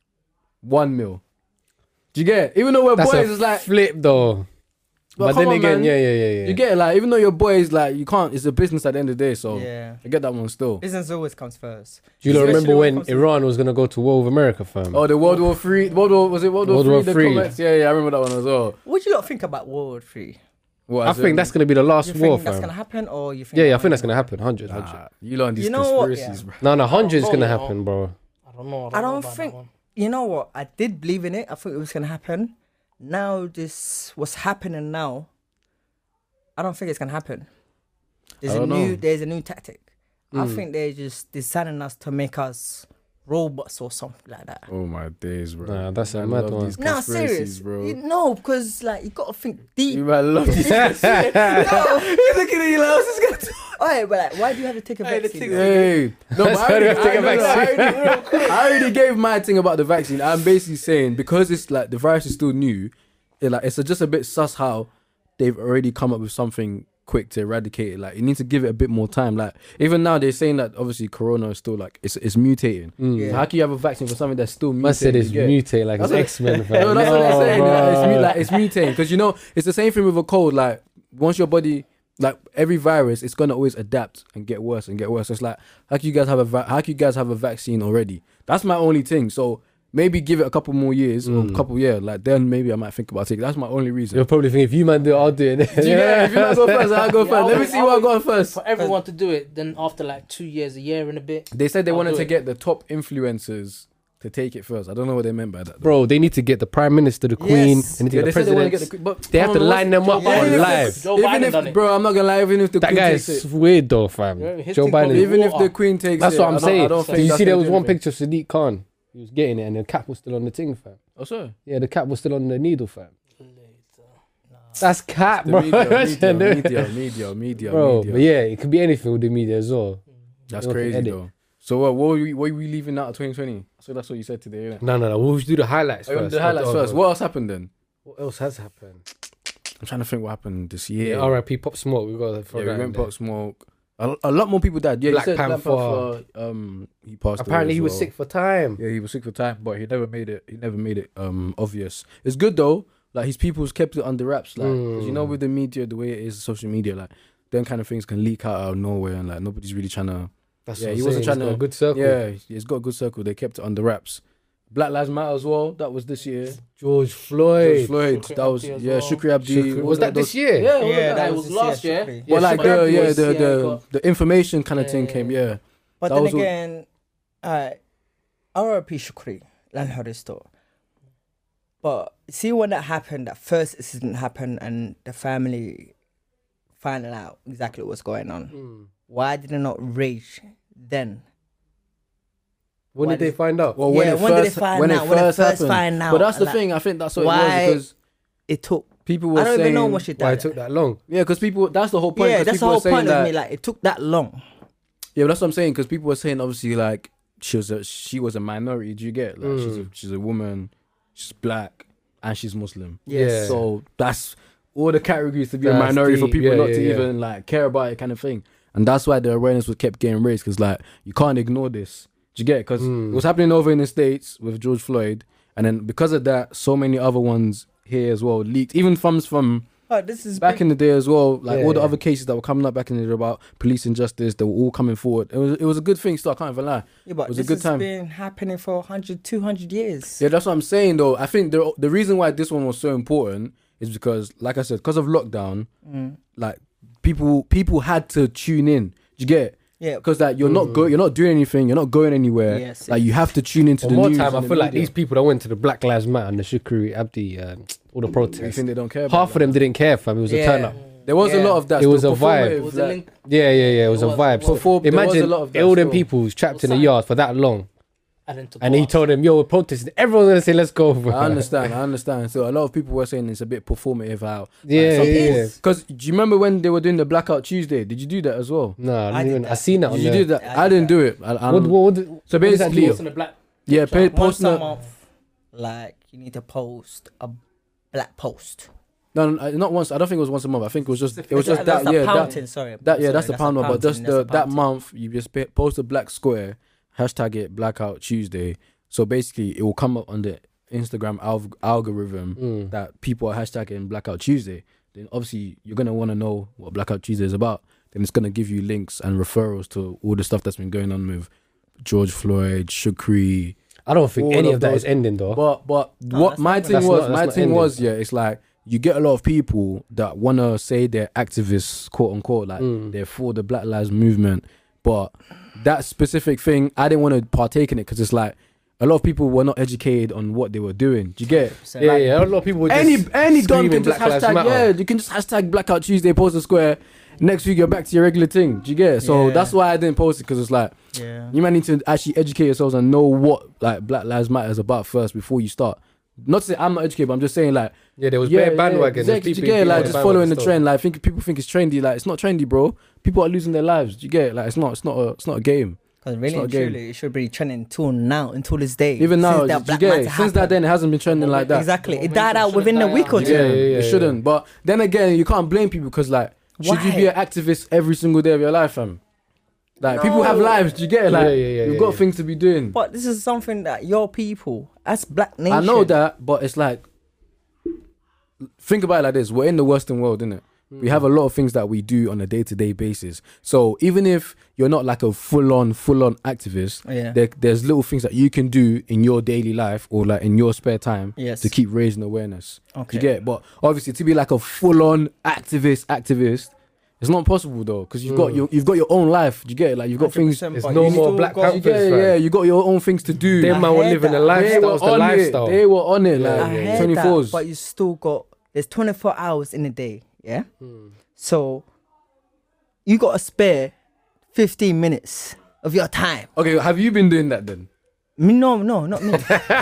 1 mil. Do you get it? Even though we're
That's
boys,
a
it's like.
flip though. But
come
then
on,
again,
man.
yeah.
You get it, like even though your boys, like you can't. It's a business at the end of the day, so
Yeah.
I get that one still.
Business always comes first.
Do you lot
Especially
remember
when it
when
comes to-
Iran was gonna go to war with America, fam?
Oh, the World War Three. World War
World War
The
Three.
comments. Yeah, I remember that one as well.
What do you lot think about World War III?
What,
I
as
think
in-
that's gonna be the last
You
war,
think that's
fam.
gonna happen, or you think?
Yeah, I
that
think that's
might
gonna
not?
happen. 100.
Nah, you learn these
You know what?
conspiracies,
Yeah.
bro.
No, 100 is
Oh,
gonna
no.
happen, bro.
I don't know.
I don't
know about
think-
that one.
you know what? I did believe in it. I thought it was gonna happen. Now what's happening now, I don't think it's gonna happen. There's a new tactic. I think they're just designing us to make us robots or something like that.
Oh my days, bro.
Nah, that's a mad one.
No, serious,
bro.
No, because like you gotta think deep.
You might love these.
No.
He's looking at you like, what's this gonna do?
Alright, but like, why do you have to take a vaccine?
Hey, no, but
Why do you have to take a vaccine?
I already gave my thing about the vaccine. I'm basically saying because it's like the virus is still new, it's just a bit sus how they've already come up with something quick to eradicate it. Like you need to give it a bit more time. Like even now they're saying that obviously Corona is still like it's mutating.
Yeah.
So how can you have a vaccine for something that's still mutating?
I said it's mutate like it's X-Men.
No, that's what they're saying. Like, it's mutating because you know it's the same thing with a cold. Like once your body, like every virus, it's gonna always adapt and get worse and get worse. So it's like how can you guys have a vaccine already? That's my only thing. So maybe give it a couple more years or a couple like then maybe I might think about it. That's my only reason.
You'll probably think if you man do it, I'll do it.
Yeah, if you might go first, I'll go first. Let me see what I got first.
For everyone to do it, then after like 2 years, a year and a bit.
They said they
I'll
wanted
do
to
it.
get the top influencers to take it first. I don't know what they meant by that.
Bro, they need to get the Prime Minister, the Queen,
Yes.
they need to
Yeah,
get
they
the
said they want to
President.
get the. But
They have to line them up
Joe Biden
on
did
live.
it. Joe
even
Biden
if,
done it.
bro, I'm not gonna lie. Even if the
That
Queen
guy
takes
is
it,
weird though, fam.
Yeah, his
Joe
thing called
Biden.
it.
even if
Water.
the Queen takes
That's
it,
what I'm saying.
I don't
Did
think
you
that's
see there
gonna
was
do
one
anything.
picture of Sadiq Khan? He was getting it and the cap was still on the thing, fam.
Oh, sorry.
Yeah, the cap was still on the needle, fam. That's cap,
The
bro.
media.
Bro, but yeah, it could be anything with the media as well.
That's
You don't
crazy
edit.
though. So what were we leaving out of 2020? So that's what you said today, innit?
No. We'll do the highlights first.
The highlights first. What else happened then?
What else has happened?
I'm trying to think what happened this year.
Yeah, R.I.P. Pop Smoke. We got to throw
Yeah,
that
we
in
went
there.
Pop Smoke. A lot more people died. Yeah,
Black
you said
Panther.
He passed.
Apparently
away
he
as
was
well.
sick for time.
Yeah, he was sick for time, but he never made it. Obvious. It's good though. Like his people's kept it under wraps. Like 'cause you know, with the media, the way it is, social media, like them kind of things can leak out of nowhere, and like nobody's really trying to.
That's
Yeah,
what
he
I'm
wasn't
saying.
trying
He's got
to-
a good circle.
Yeah, he's got a good circle. They kept it under wraps. Black Lives Matter as well. That was this year.
George Floyd.
George Floyd.
Shukri
that was
Abdi as
yeah.
well.
Shukri Abdi.
Was that this year?
Yeah,
Yeah,
that was last year.
Shukri.
Well, like
Shukri Abdi was-
the information kind of
Yeah,
thing
yeah,
came.
yeah.
Yeah.
But
That
then
was all-
again, R.I.P. Shukri, Lan Horisto. But see when that happened, that first incident happened and the family finding out exactly what's going on. Why did they not rage then?
When
Why
did they
did-
find out?
Well,
Yeah, when did they find out? When they first
happened.
find out,
But that's the
like,
thing. I think that's what
why-
it was because
It took.
people were
I don't
saying.
even know what she
Why
did.
it took that long?
Yeah, because people. That's the whole point.
Yeah,
'cause
that's the
people were
whole
saying
point
that,
of me. Like it took that long.
Yeah, but that's what I'm saying. Because people were saying obviously like she was a minority. Do you get like she's a woman, she's black, and she's Muslim.
Yeah.
So that's all the categories to be a
That's
minority for
deep.
people
Yeah,
not
yeah,
to
yeah.
even like care about it, kind of thing. And that's why the awareness was kept getting raised. Because like you can't ignore this. Do you get? Because it was happening over in the States with George Floyd, and then because of that, so many other ones here as well leaked. Even from
Oh, this is
back in the day as well, like all the
Yeah.
other cases that were coming up back in the day about police injustice, they were all coming forward. It was a good thing. So I can't even lie.
Yeah, but
it was a
this
good
has
time.
been happening for 100, 200 years.
Yeah, that's what I'm saying though. I think the reason why this one was so important is because, like I said, because of lockdown, like people had to tune in. Do you get it?
Yeah.
Because like you're not doing anything, you're not going anywhere.
Yes,
Like you have to tune into
One
the
more
news.
time, I
and the
feel like
media.
these people that went to the Black Lives Matter and the Shukri Abdi, all the
You
protests,
think they don't care? About
half of them didn't care, fam. It was a
Yeah.
turn up.
There was a
Yeah.
lot of that.
It was
still.
a vibe.
It was a link.
Yeah. It was a vibe. So
There was a
imagine
lot of that
all them
still.
people who's trapped in the
Outside.
yard for that long.
And then to
And
go
he
out.
told them, yo, we're protesting. Everyone's going to say, let's go. Bro.
I understand. So a lot of people were saying it's a bit performative how.
Yeah.
Because do you remember when they were doing the Blackout Tuesday? Did you do that as well?
No,
I
I,
did
even,
that.
I seen that on
You
there.
did that. I didn't do it.
What
So
what does that
basically,
do?
Post on a black.
yeah,
Once
post
a month, like you need to post a black post.
No, not once. I don't think it was once a month. I think it was just
That's
that.
the
Yeah,
pounding,
that.
sorry.
That yeah,
Sorry,
that's the pound one. But just that
pounding.
month, you just post a black square, hashtag it Blackout Tuesday. So basically, it will come up on the Instagram algorithm that people are hashtagging Blackout Tuesday. Then obviously you're gonna want to know what Blackout Tuesday is about. Then it's gonna give you links and referrals to all the stuff that's been going on with George Floyd, Shukri.
I don't think
all
any
of
of that
those-
is ending, though.
But what
that's
my
not-
thing
that's
was,
not-
my
that's not
thing
ending.
was, yeah, it's like you get a lot of people that want to say they're activists, quote unquote, like they're for the Black Lives Movement, but that specific thing, I didn't want to partake in it because it's like a lot of people were not educated on what they were doing. Do you get it?
So,
Yeah,
like,
yeah. A lot of people were just
Any don
screaming
can just
Black Lives
hashtag,
Matter.
yeah, you can just hashtag Blackout Tuesday, post a square. Next week you're back to your regular thing. Do you get it? So
Yeah.
that's why I didn't post it, because it's like,
Yeah.
you might need to actually educate yourselves and know what like Black Lives Matter is about first before you start. Not to say I'm not educated, but I'm just saying like,
Yeah, there was bare bandwagon. There's
exactly,
people
you get it,
being
like
on
just
the
following
bandwagon
the
still.
trend. Like people think it's trendy. Like it's not trendy, bro. People are losing their lives. Do you get it? Like it's not a game.
Because really
not a
and
game.
truly, it should be trending until now, until this day.
Even now,
Since that
do you
Black
get
Matter
it? Since
happened.
that then it hasn't been trending like that.
Exactly. It
Momentum
died out
should've
within a
died
week
out.
or two.
Yeah,
Yeah,
it shouldn't. But then again, you can't blame people, because like, should you
Why?
be an activist every single day of your life, fam? Like people have
No.
lives. Do you get it? Like you've got
yeah.
things to be doing.
But this is something that your people, as Black Nation.
I know that, but it's like, think about it like this: we're in the Western world, innit? We have a lot of things that we do on a day-to-day basis. So even if you're not like a full-on activist,
Yeah.
there's little things that you can do in your daily life or like in your spare time
Yes.
to keep raising awareness.
Okay.
Do you get it? But obviously, to be like a full-on activist, it's not possible though, because you've got your own life. Do you get it? Like you've got things.
100%,
There's
but
no
you
more
still
Black
got-
Panthers.
Yeah, you got your own things to do.
Them man were
heard
living the
that.
lifestyle. It's the
on
lifestyle.
it. They were on it.
Yeah,
Like
I heard
24s.
that, but you still got, there's 24 hours in a day, yeah? So you got to spare 15 minutes of your time.
Okay, have you been doing that then?
Me, no, not me.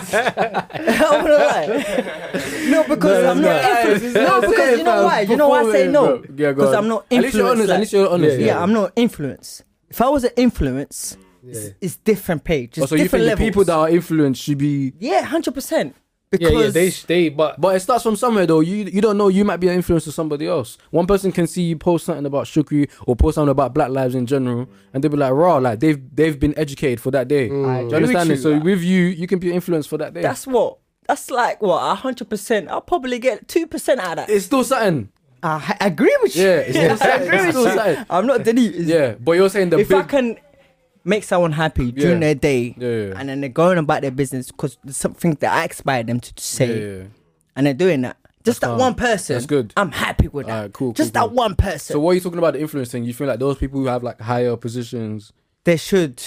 I'm gonna lie. No, because I'm not influenced. No, because you know why? You know why I say no?
Yeah, go
Because
on.
I'm not
At least you're honest.
influenced.
At least you're honest.
Yeah, I'm not influenced. If I was an influence, it's different page. It's
So you think
different
the
levels.
people that are influenced should be?
Yeah, 100%.
Yeah,
Because
yeah, but
But it starts from somewhere though. You don't know. You might be an influence to somebody else. One person can see you post something about Shukri or post something about Black lives in general, and they'll be like, "Raw, like they've been educated for that day." Do you understand it? So with you can be influenced for that day.
that's like what 100%. I'll probably get 2% out of that.
It's still something.
I agree with you.
Yeah, it's still
I
something.
agree
It's
with
still
you.
something.
I'm not denying.
Yeah, but you're saying the
If I
big.
can make someone happy during
Yeah.
their day,
Yeah.
and then they're going about their business because there's something that I inspire them to say,
Yeah.
and they're doing that. Just that
calm.
one person.
That's good.
I'm happy with that.
Alright, cool,
Just
cool,
that
cool.
one person.
So what are you talking about the influence thing? You feel like those people who have like higher positions?
They should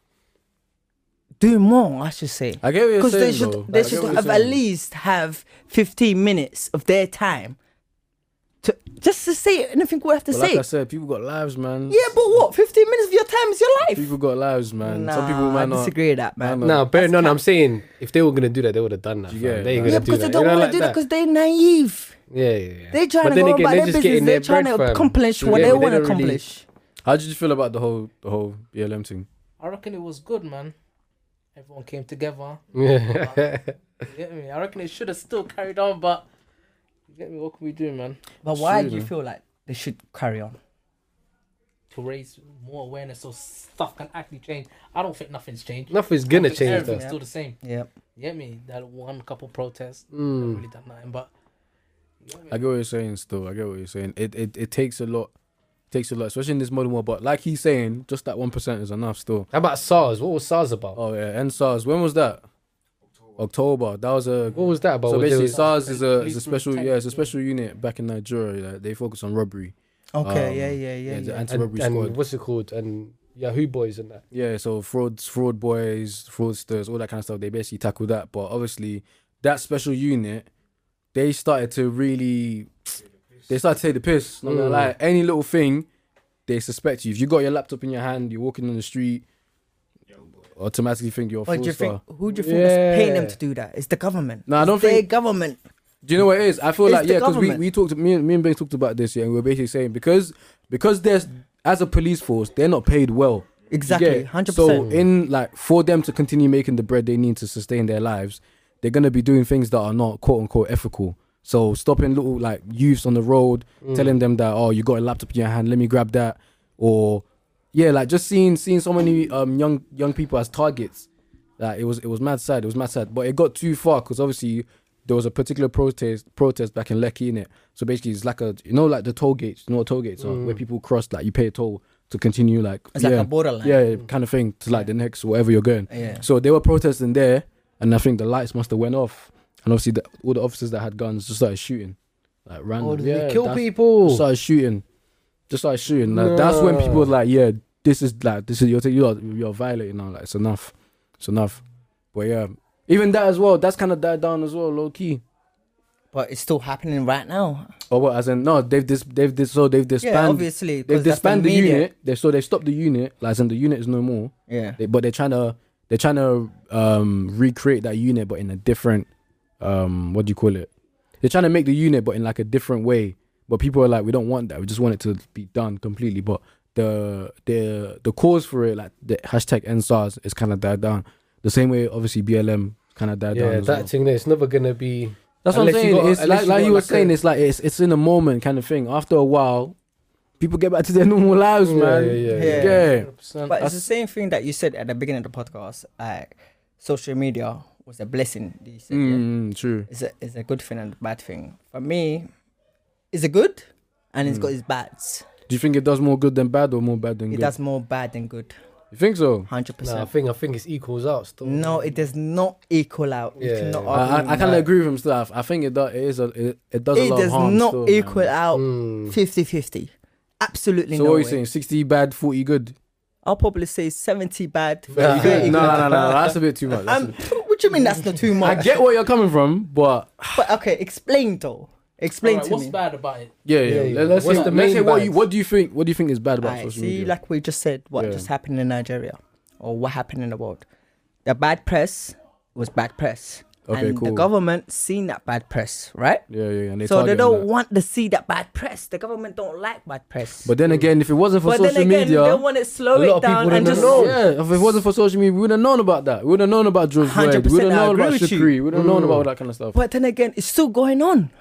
do more, I should say.
I get what you're
Because
saying.
they should,
though.
they
I get
should
what
have
you're
at
saying.
least have 15 minutes of their time to just to say anything we have to
But
say.
like I said, people got lives, man.
Yeah, but what? 15 minutes of your time is your life.
People got lives, man.
Nah,
Some people might
I
not.
disagree with that, man.
Nah,
no, bear in mind, I'm saying if they were gonna do that, they would have done that.
You
fam.
get it,
They ain't
man.
gonna
Yeah,
do
because
that.
they don't
You know,
want
like
to do that
that.
because they're naive.
Yeah.
They're trying
But
to
then
go
again,
about
they're
their
just
business.
getting
They're
their
trying
bread,
to
fam.
accomplish
You
what
get
they
me? They
want to
don't really-
accomplish.
How did you feel about the whole BLM thing?
I reckon it was good, man. Everyone came together.
Yeah.
You get me? I reckon it should have still carried on, but you get me? What can we do, man?
But why
true,
do you
man.
feel like they should carry on?
To raise more awareness so stuff can actually change. I don't think nothing's changed.
Nothing's gonna
I think
change
Everything's
though.
still the same.
Yeah.
You get me? That one couple protests, haven't really done nothing, but
I get what you're saying. Still, I get what you're saying. It takes a lot. Takes a lot, especially in this modern world. But like he's saying, just that 1% is enough. Still.
How about SARS? What was SARS about?
Oh yeah, and SARS. When was that? October. That was a.
What was that about?
So
Was
basically,
it-
SARS is a
Police
special.
brutality.
Yeah, it's a special unit back in Nigeria. They focus on robbery.
Okay.
The
Yeah.
anti-robbery
and
squad.
what's it called? And Yahoo boys and that.
Yeah, so fraud boys, fraudsters, all that kind of stuff. They basically tackle that. But obviously, that special unit, they started to take the piss. Not gonna lie, any little thing, they suspect you. If you got your laptop in your hand, you're walking on the street, automatically think you're a
What do you think?
fraudster.
Who do you think is paying them
Yeah.
to do that? It's the government.
No, I don't
It's their
think-
government.
Do you know what it is? I feel
It's
like
the
because
government.
we talked, me and Ben talked about this, yeah, and we were basically saying because there's as a police force, they're not paid well. You
Exactly.
get it?
100%.
So in like for them to continue making the bread they need to sustain their lives, they're gonna be doing things that are not quote unquote ethical. So stopping little like youths on the road, telling them that you got a laptop in your hand, let me grab that, or yeah, like just seeing so many young people as targets. Like it was mad sad. It was mad sad, but it got too far because obviously there was a particular protest back in Lekki in it. So basically, it's like like the toll gates. You know what toll gates are? Where people cross, like you pay a toll to continue, like
It's like a borderline.
yeah, kind of thing to like the next wherever you're going.
Yeah.
So they were protesting there, and I think the lights must have went off, and obviously all the officers that had guns just started shooting, like random.
Oh, did
yeah,
they kill
that's-
people?
Just started shooting. Like, that's when people were like, yeah, this is you're violating now. Like it's enough. But yeah, even that as well. That's kind of died down as well, low key.
But it's still happening right now.
Or what? As in, no, they've disbanded.
Yeah, obviously.
They've disbanded the unit. They stopped the unit. Like, as in the unit is no more.
Yeah.
But they're trying to recreate that unit, but in a different what do you call it? They're trying to make the unit, but in like a different way. But people are like, we don't want that. We just want it to be done completely. But the cause for it, like the hashtag #EndSARS, is kind of died down. The same way, obviously, BLM kind of died down.
Yeah, that thing there, it's never gonna be.
That's what I'm saying. It's like you were saying. It's like it's in a moment kind of thing. After a while, people get back to their normal lives, man. Yeah.
But it's the same thing that you said at the beginning of the podcast. Like, social media was a blessing. You said,
True.
It's a good thing and a bad thing. For me, it's a good, and it's got its bads.
Do you think it does more good than bad, or more bad than good?
It does more bad than good.
You think so?
100%.
Nah, I think it equals out still.
No, it does not equal out. You
Yeah.
cannot
I kind of agree with him still. I think it does. It does a lot of harm.
It does not
still,
equal
man.
out 50-50. Absolutely
So
no
what are you
way.
saying? 60 bad, 40 good?
I'll probably say 70 bad.
No,
30 good.
that's a bit too much.
What do you mean that's not too much?
I get where you're coming from, but
But okay, explain though. Explain
Alright,
to
what's
me.
bad about it?
yeah. Let's
What's
say,
the
let's
main
say
bad?
what do you think? What do you think is bad about
Alright,
social
see,
media?
like we just said, what
Yeah.
just happened in Nigeria, or what happened in the world. The bad press was bad press,
Okay,
and the
cool.
government seen that bad press, right?
Yeah, and
So they
target
don't
that.
want to see that bad press. The government don't like bad press.
But then again, if it wasn't for
But
social
then again,
media,
they want to slow
a lot
it
of people
down and
wouldn't
just
know.
yeah, if it wasn't for social media, we would have known about that. We would have known about George Floyd.
100%
We would have
I
known
agree
about
with you.
Shukri. We would have known about all that kind of stuff.
But then again, it's still going on.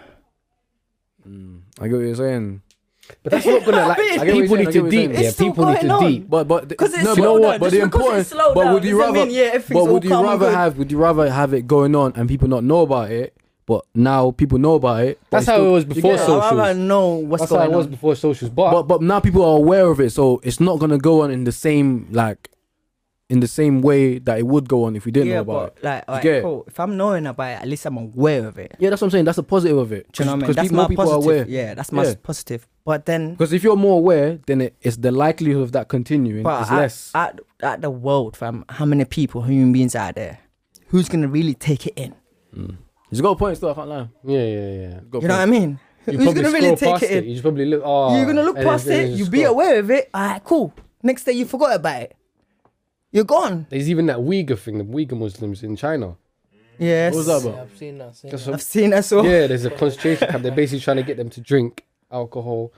I get what you're saying.
But that's not gonna like.
I get what you're
People
saying,
need
I get
to
what you're
deep.
saying.
Yeah,
It's still
people need
going
to
on.
deep.
But
Because it's
no,
slowed
but you know
down.
what? But
Just
the
because
important.
it's slowed
But
down
would you
doesn't
rather?
mean, yeah, everything's
But
all
would you
calm and
rather
good.
have? Would you rather have it going on and people not know about it? But now people know about it. but
That's
it's
how
still-
it was
you
before
get it?
social.
I rather know what's
That's how
going
it was
on.
before socials. But
But now people are aware of it, so it's not gonna go on in the same way that it would go on if we didn't know
Yeah,
about it.
but like,
You
alright,
get it?
cool. If I'm knowing about it, at least I'm aware of it.
Yeah, that's what I'm saying. That's a positive of it.
Do you know what I mean?
Because
That's
more
my
people
positive.
are aware.
Yeah, that's my
Yeah.
positive. But then,
Because if you're more aware, then it's the likelihood of that continuing
but
is less.
at the world, fam, how many people, human beings out there, who's gonna really take it in?
He's got a point still, I can't lie.
yeah.
You know what I mean?
You
Who's
probably
gonna really
scroll
take
past
it in?
You just probably look. Oh,
You're gonna look
and
past
then
it.
just
You be
scroll.
aware of it. Alright, cool. Next day you forgot about it. You're gone.
There's even that Uyghur thing, the Uyghur Muslims in China.
Yes.
What was that
Yeah,
about?
I've seen that.
That's
I've seen that. So
Yeah, there's a concentration camp. They're basically trying to get them to drink alcohol.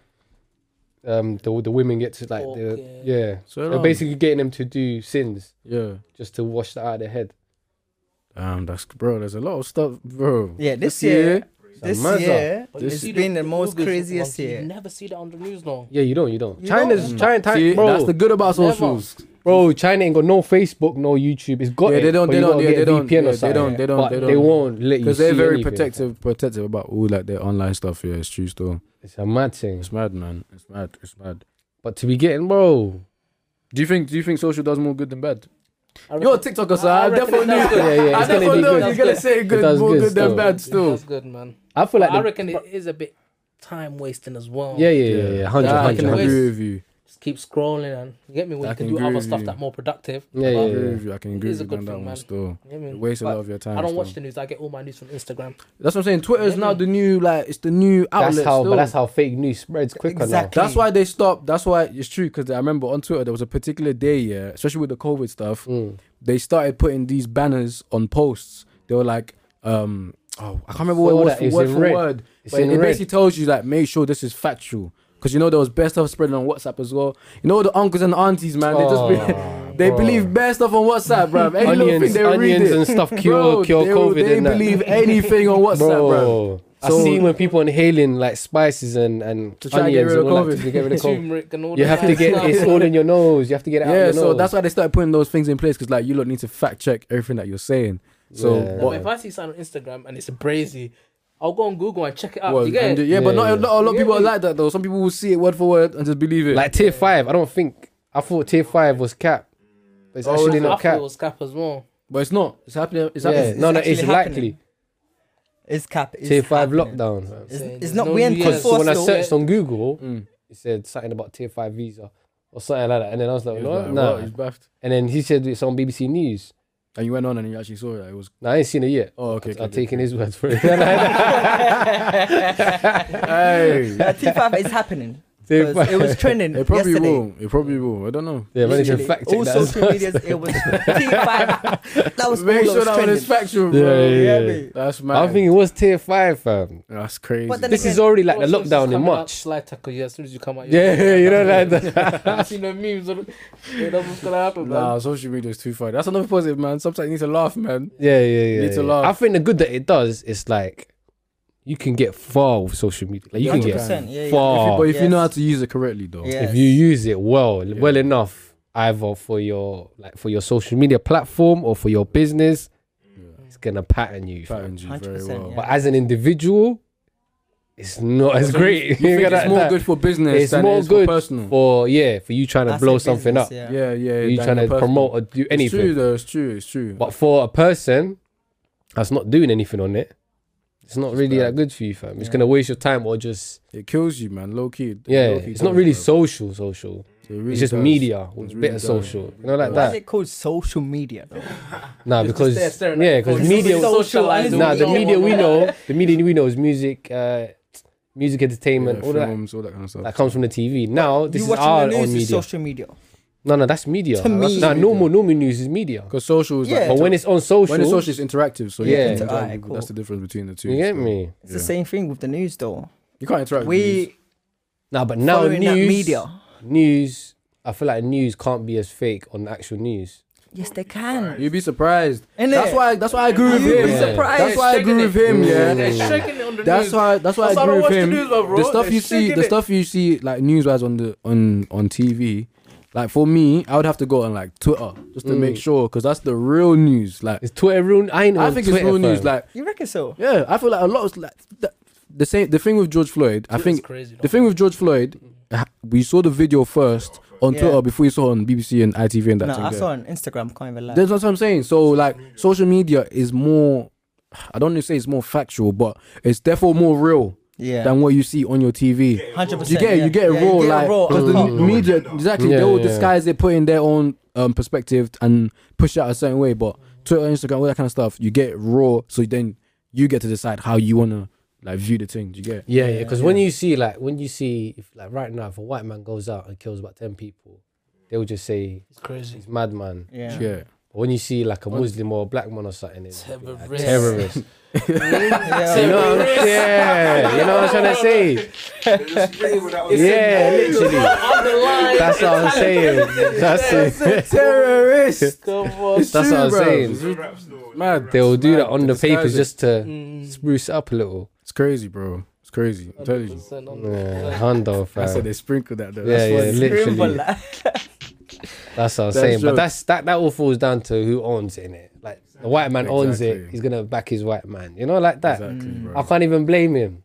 The women get to like
Okay.
yeah.
So
They're basically getting them to do sins
yeah.
just to wash that out of their head.
That's bro. There's a lot of stuff, bro.
yeah, this year,
Mazza.
it's been the most craziest
You
year.
never see that on the news, though.
Yeah, you don't.
You
China's
don't?
China,
See,
bro.
that's the good about socials.
Bro, China ain't got no Facebook, no YouTube. It's got
Yeah,
it,
they don't-
but
they
you
don't-
gotta
yeah,
get
they
a
don't-
VPN
yeah,
or
they
something.
don't- they don't-
But
they
they
don't.
won't let you
Because
see
they're very
anything.
protective about all like their online stuff. Yeah, it's true still.
It's a mad thing.
It's mad, man. It's mad.
But to be getting, bro,
Do you think social does more good than bad?
I
You're a
reckon-
TikToker, so
I
I
reckon
definitely
it does good.
Yeah,
I
it's gonna
definitely
be
know
good.
you're gonna say good,
does
more
good
good than
still.
bad
It
still.
does good, man.
I feel like
I reckon it is a bit time wasting as well.
yeah, 100,
Yeah, I
100,
can
100.
agree with you.
Just keep scrolling and you get me when
I
you can
can
do
agree
other
with
stuff
you.
that more productive.
Yeah,
But-
yeah,
I
yeah.
agree with you. I can
It
agree
is
with
a
you on
good
that
thing,
one
man.
still.
You know what I mean?
It wastes a
But
lot of your time.
I don't
still.
watch the news. I get all my news from Instagram.
That's what I'm saying. Twitter is now the new it's the new outlet.
That's how,
still.
but that's how fake news spreads quicker
Exactly.
That's why they stopped. That's why it's true because I remember on Twitter there was a particular day, yeah, especially with the COVID stuff. They started putting these banners on posts. They were like, I can't remember what it was
It's
word
in
for
red.
word.
It's
But
in
it
red.
basically tells you like, make sure this is factual. Because you know there was best stuff spreading on WhatsApp as well. You know the uncles and aunties, man. They
bro.
believe best stuff on WhatsApp, bro. Any little thing they read
onions
it.
and stuff cure
Bro,
COVID.
They
and that.
believe anything on WhatsApp, bro.
Bro, I
So-
see when people inhaling like spices and
To try and get
onions
rid of
and all that
COVID.
to get rid of COVID.
Turmeric and all
You
that
have to get
stuff.
it's all in your nose. You have to get it out
Yeah,
your
so
nose.
that's why they started putting those things in place because like you lot need to fact check everything that you're saying. So
Yeah.
No,
what?
but if I see something on Instagram and it's brazy, I'll go on Google and check it out.
Well,
you get
and
it?
yeah, but
Yeah,
not
yeah.
a lot of
You
people
get
are
me?
like that though. Some people will see it word for word and just believe it.
like tier 5. I thought tier 5 was cap. But it's
I
actually
thought
not
it
cap.
was cap as well.
but it's not. It's happening. It's
Yeah,
happening.
no,
actually
it's
happening.
likely.
It's cap. It's
Tier 5
happening.
lockdown.
It's,
Saying
it's
there's
not.
no
We ain't
New
put
Year's.
So
force
when I
though.
searched on Google,
Mm.
it said something about tier 5 visa or something like that. And then I was like,
He
no,
was like,
nah.
what? He's baffed.
And then he said it's on BBC News.
And you went on and you actually saw it. It was.
No, I ain't seen it yet.
Oh, okay.
I'm taking his word for it.
Hey.
T5 is happening. 'Cause it was trending
It probably
yesterday.
will. It probably will. I don't know.
Yeah, man, you can
Literally,
fact check
all
that.
social medias, it was T5. That was
Make
all
sure that one
trending.
is factual, bro.
Yeah.
mate.
That's mad.
I think it was tier 5, fam.
That's crazy.
But then
This
again,
is already like the
Also, it's
lockdown in
coming out
March.
Slide tackle, yeah, as soon as you come out.
Yeah, you know like that.
I've seen the memes. That's what's gonna happen, man.
Nah, social media is too funny. That's another positive, man. Sometimes you need to laugh, man.
Yeah.
Need to laugh.
I think the good that it does is like you can get far with social media. Like you can get
100%, yeah,
far
But if you know how
Yes.
to use it correctly, though.
Yeah.
if you use it well enough, either for your social media platform or for your business, it's gonna pattern you. fam.
Patterns you very
100%,
well.
yeah.
But as an individual, it's not as great.
You think it's more good for business
It's
than
more
it is
good
for personal.
for you trying to
That's
blow
a
something
business,
up.
yeah.
Yeah.
You
than
trying to
your personal.
promote or do
It's
anything.
true, though. It's true.
But for a person that's not doing anything on it, it's not really
bad.
that good for you, fam. It's
Yeah.
gonna waste your time or just
It kills you, man. Low key.
it's not really social.
It really
It's just
does.
media with
It
a
really
bit of
does.
social. You know, like
Why is
that.
it called social media though?
Nah,
Just
because
there staring at
because
the phone.
media.
It's socializing.
Nah, the
Yeah.
media we know, is music, music entertainment,
Yeah,
all that.
films, all that kind of stuff.
That comes from the TV. Now this
You
is
watching
our
the
own
news is
media.
social media.
No, that's media.
To me-
Nah, normal news is media.
Because social is
Yeah.
like,
But when it's on social,
when it's social, it's interactive. So
Yeah.
Cool.
that's the difference between the two.
you get
so,
me?
It's the same thing with the news though.
You can't interact. with news.
We
Nah, but now
following that media.
news. I feel like news can't be as fake on actual news.
Yes, they can.
You'd be surprised.
Innit?
That's why I agree with
You'd
him.
be surprised.
That's why I agree with him. Yeah.
They're shaking it on the
That's
news.
why I
That's
agree
why I
with
watch the
him.
news, bro.
The stuff
They're
you see,
shaking
the
it.
stuff you see like news wise on TV. Like for me, I would have to go on like Twitter just to make sure, because that's the real news. Like
Is Twitter real? I ain't
I
on
think
Twitter,
it's real news.
fam.
Like
You reckon so?
yeah, I feel like a lot of like the thing with George Floyd. I
Twitter's
think
crazy,
the thing with George Floyd, we saw the video first on
Yeah.
Twitter before you saw it on BBC and ITV and that
No,
thing
I
there.
saw on Instagram. Can't even lie.
That's what I'm saying. So like social media is more, I don't want to say it's more factual, but it's therefore more real
Yeah.
than what you see on your TV.
100%.
You get it,
yeah.
you get it
Yeah,
raw,
you get it
like
raw.
because the
Uh-huh.
media exactly
Yeah,
they will
yeah.
disguise it, put in their own perspective and push it out a certain way. But Twitter, Instagram, all that kind of stuff, you get it raw, so then you get to decide how you wanna like view the thing. Do you get it?
Yeah, because when you see if like right now, if a white man goes out and kills about 10 people, they will just say
It's crazy.
he's madman.
Yeah.
Yeah.
But when you see like a Muslim or a black man or something, it's like,
Terrorist.
terrorist.
Yeah.
So you know what I'm trying to say? Yeah, literally. That's what I'm saying. That's it.
Terrorist.
Come on.
It's
That's
true,
what I'm
bro.
saying.
It's mad.
They will do that on
To
the
disguise
papers
it.
just to spruce it up a little.
It's crazy, bro. It's crazy. I'm telling you.
100% on
Yeah, Hondo,
I said
fam.
they sprinkled that though.
Yeah,
That's
yeah,
funny.
literally.
Like,
That's what I'm
That's
saying.
true.
But that all falls down to who owns it, innit? Like the white man owns it,
Exactly.
he's gonna back his white man. You know, like that.
Exactly, bro.
I can't even blame him.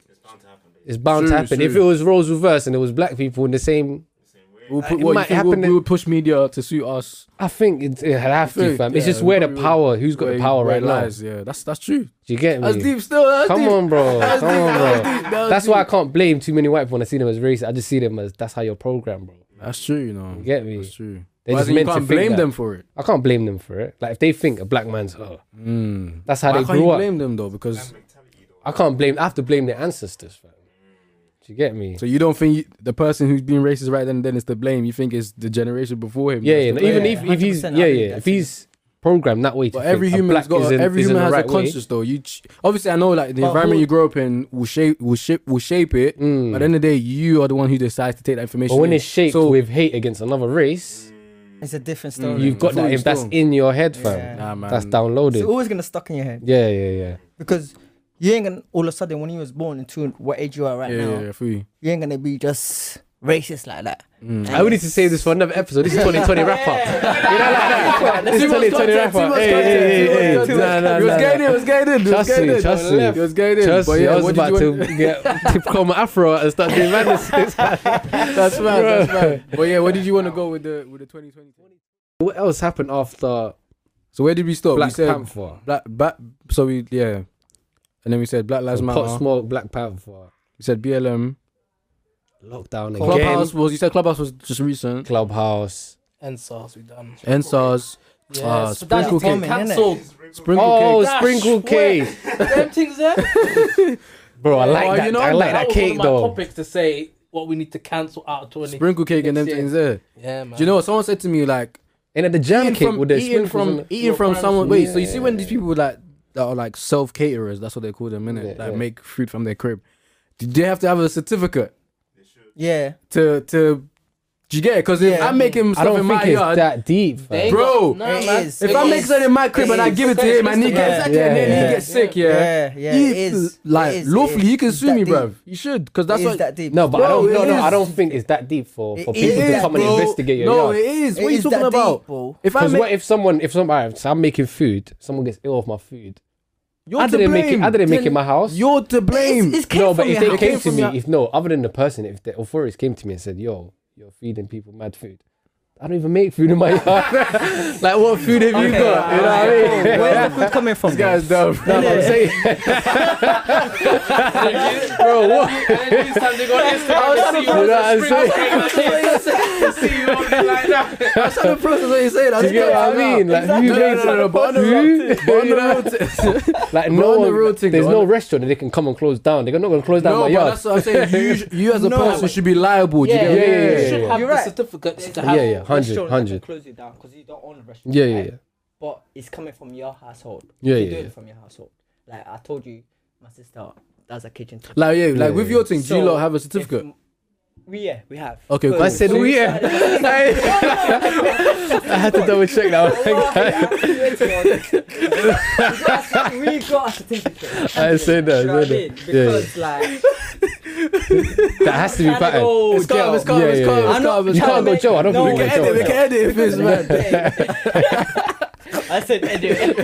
It's bound to
True,
happen.
true.
If it was roles reversed and it was black people in the same,
We'll put,
it
what, you
might
think
happen
we
in-
would push media to suit us.
I think it have to,
think,
fam. It's
yeah,
just where the
probably
power, who's got
Where-
the power
where
right
it
now.
lies, yeah, that's true.
Do you get me?
That's deep still. That's
Come
deep.
on, bro.
That's
Come
deep,
on,
that
bro.
was deep, that was
That's why I
deep.
can't blame too many white people when I see them as racist. I just see them as that's how you're programmed, bro.
That's true, you know.
You get me?
That's true.
They're
But
just
you
meant to
can't
think
blame
that.
them for it.
I can't blame them for it. Like if they think a black man's that's how
Why
they
can't you
grew up.
blame them though? Because
I can't blame. I have to blame their ancestors, fam. Do you get me?
so you don't think the person who's being racist right then is to blame. You think it's the generation before him.
Yeah,
that's
yeah.
to
Even
blame.
if he's
100% I believe
if
that
he's programmed that way to
But
think
every
a
human's
black
got
is in-
every
is in
human
the
has
right
a
way.
conscience though. Obviously I know like the
But
environment
who-
you grow up in will shape it.
Mm.
But at the end of the day, you are the one who decides to take that information.
But when
in.
it's shaped
So-
with hate against another race,
it's a different story.
you've got
Fully
that. If that's
strong.
in your head, fam.
Yeah.
Nah, man.
That's
It's
downloaded.
always gonna stuck in your head
Yeah, yeah.
because you ain't gonna all of a sudden when you was born into what age you are right now.
Yeah, for you.
You ain't gonna be just racist like that.
I would need to save this for another episode. This is 2020 wrap up. You know, like that. This is
Too much
2020 wrap
content,
up.
too much
Hey,
content,
hey,
too much
hey, hey.
content.
Nah,
It was getting in, it was getting in.
Trust me, trust me.
It was getting in.
Trust
But
me,
yeah,
I was
what
about
did you
to get to comb my afro out and start doing madness.
That's right, that's right. But yeah, where did you want to go with the 2020?
What else happened after
So where did we stop?
Black
we said
Panther?
So we and then we said Black Lives Matter.
Pot Smoke, Black Panther,
We said BLM.
lockdown
Clubhouse
again,
was. You said Clubhouse was just recent.
Clubhouse.
And SARS we done.
NSARS. Ah,
Yes,
sprinkle
that's
cake.
cancelled.
Sprinkle
Oh,
cake.
That's
sprinkle cake.
Them things there.
Bro, I like
Oh,
that.
you know
I like that
was
cake
one of my
though.
topics to say what we need to cancel out of 20.
Sprinkle cake and them
Next year.
things there.
Yeah, man.
Do you know what someone said to me like
And at the jam cake with the
eating
sprinkles on
from
it.
eating from
Your
someone.
primary
Wait, so you see when these people like that are like self caterers, that's what they call them, innit?
Yeah,
Like
yeah.
make food from their crib. Do they have to have a certificate
Yeah.
to? Do you get it? Because if
Yeah.
I'm making
I
stuff
don't
in
think
my
it's
yard,
that deep.
They
fam.
ain't
Bro,
got- nah,
it
man.
is.
if
It
I make
is.
something in my crib
It
and I
is.
give it to him and he
Yeah.
gets sick, and then
Yeah.
he gets sick, yeah.
Yeah,
He,
it is.
like
It is.
lawfully, he can
It's
sue
that
me,
deep.
bruv. You should, because that's
It is
what.
that deep.
No, but
Bro,
I don't.
it
No,
is.
I don't think it's that deep for
It
people
is
to
that
come and
deep.
investigate your
No,
yard.
it is.
It
What are you
is
talking
that
about?
deep, bro.
If I
Because
make,
what if someone, alright, so I'm making food, someone gets ill of my food.
you're
I
to
didn't make it.
blame.
I didn't make it in my house.
You're to blame.
It's came
No, but
from
if
your
they
house.
came to
from
me,
your-
other than the person, if the authorities came to me and said, "Yo, you're feeding people mad food," I don't even make food in my yard. Like, what food have you got? You know what I mean?
Where's the food coming from?
This guy's dumb.
No, but I'm saying, bro, what?
And then these times they go on Instagram, they see you
You know what I'm saying?
see you on there like that.
That's how the process what you're saying.
Do you get what I mean? Like, who makes
but on the
food?
but on the
You know?
road to-
Like,
But
no
on the
one,
road thing,
there's
though,
no
on
restaurant that they can come and close down. They're not going to close down
No,
my
but
yard.
that's what I'm saying. You as a
No,
person
but-
should be liable. Do you
Yeah,
get what I
yeah,
mean?
yeah,
You
yeah,
should
yeah.
have
You're
the
right.
certificates to have.
Yeah, yeah, 100.
Close it down because you don't own the restaurant.
Yeah, yeah,
right?
yeah.
But it's coming from your household.
Yeah,
You
yeah,
do
yeah.
it from your household. Like I told you, my sister does a kitchen. tip.
Like, yeah, like
Yeah,
with
yeah.
your thing, do you
So,
lot have a
if-
certificate?
we have.
Okay,
But
cool.
I said,
so
we
you
yeah.
started-
I had to double check that one.
We got a certificate.
I said that,
You know what I
I said
mean?
that. Yeah, yeah.
Because like
That has to be patterned.
go
It's calm, it's calm,
Yeah,
it's
yeah,
calm,
yeah.
it's calm, it's
You can't
calm.
go Joe. I don't
No,
think
We
we
can
can
edit, we
Joe.
can edit if it's man.
I said edit.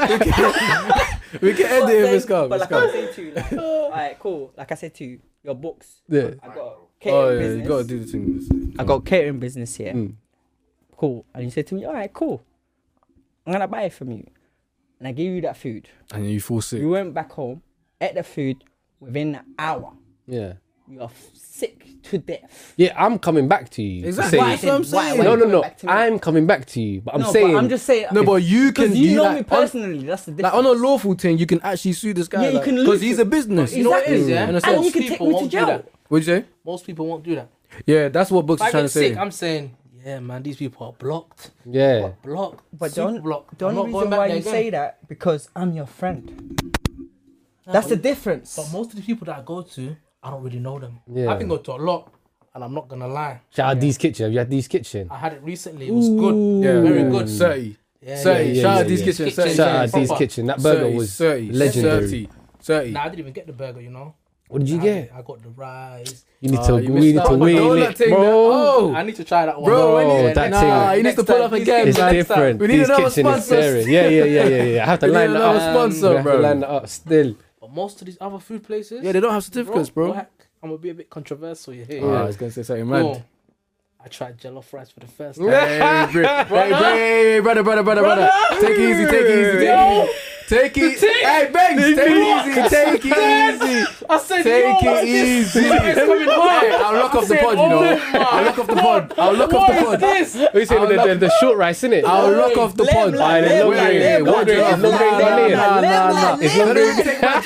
We can edit if it's calm.
But
It's
like I
calm.
said to you, like, alright, cool. Like I said to you, your books.
Yeah.
I got a
Oh
catering
yeah,
business.
you gotta do the thing.
I got a catering business here.
Mm.
Cool. And you said to me, alright, cool. I'm gonna buy it from you. And I gave you that food.
And you fall sick.
You went back home, ate the food within an hour.
Yeah.
You are sick to death.
Yeah, I'm coming back to you. to
Exactly.
say-
That's what I'm saying.
Why
No,
you
no,
coming
no.
back to me?
I'm coming back to you, but I'm
No,
saying.
but I'm just saying.
No, but you can.
because you know
like,
me personally. That's the difference.
Like on a lawful thing, you can actually sue this guy.
Yeah, you can
because
lose
he's
it.
a business.
You know what it is,
Exactly.
yeah?
And
And
most
you can take
people
me to
won't do
jail.
that.
What'd you say?
Most people won't do that.
Yeah, that's what Books
If
is
I
trying
get
to say.
sick, I'm saying, yeah, man, these people are blocked.
Yeah.
Blocked.
But
Super blocked.
the
I'm
only
not
reason
going back
why
there
you
again.
say that because I'm your friend. That's the difference.
But most of the people that I go to, I don't really know them.
Yeah.
I've been going to a lot, and I'm not gonna lie.
Shout out D's Kitchen. Have you had D's Kitchen?
I had it recently. It was good.
Yeah,
Very good.
30.
Yeah,
30.
yeah,
Shout
yeah,
out D's
yeah.
Kitchen.
Kitchen.
30.
Shout out D's
proper.
Kitchen. That burger
30,
was
30,
legendary.
30. 30.
Nah, I didn't even get the burger, you know.
What did you get?
I got the rice.
You need to,
you
we need
missed
to
out.
wheel
Donut
it,
thing,
bro.
Oh,
I need to try that one.
Bro, when
Bro,
you,
that
nah,
thing-
you need to pull up again,
It's
man.
different.
We need
D's
another
Kitchen is
sponsor.
serious. Yeah. I have to
We need
line that
another
up.
sponsor,
We have to
bro.
line that up still.
But most of these other food places,
Yeah, they don't have certificates, bro.
whack. I'm gonna be a bit controversial here.
Oh, I was gonna say something
Cool.
mad.
I tried jollof rice for the first time.
Hey, brother. Take it easy. Take it. Hey, Banks, take it easy.
I said,
Take
yo,
it
what is this?
easy.
It's coming hard.
Hey, I'll lock
I
off the
said,
pod, you know.
oh my
I'll lock off the pod. I'll lock
What
off the
is
pod.
this?
What you saying? The short rice, innit?
I'll lock off the pod.
Long grain, long grain, long grain.
Nah.
It's long grain.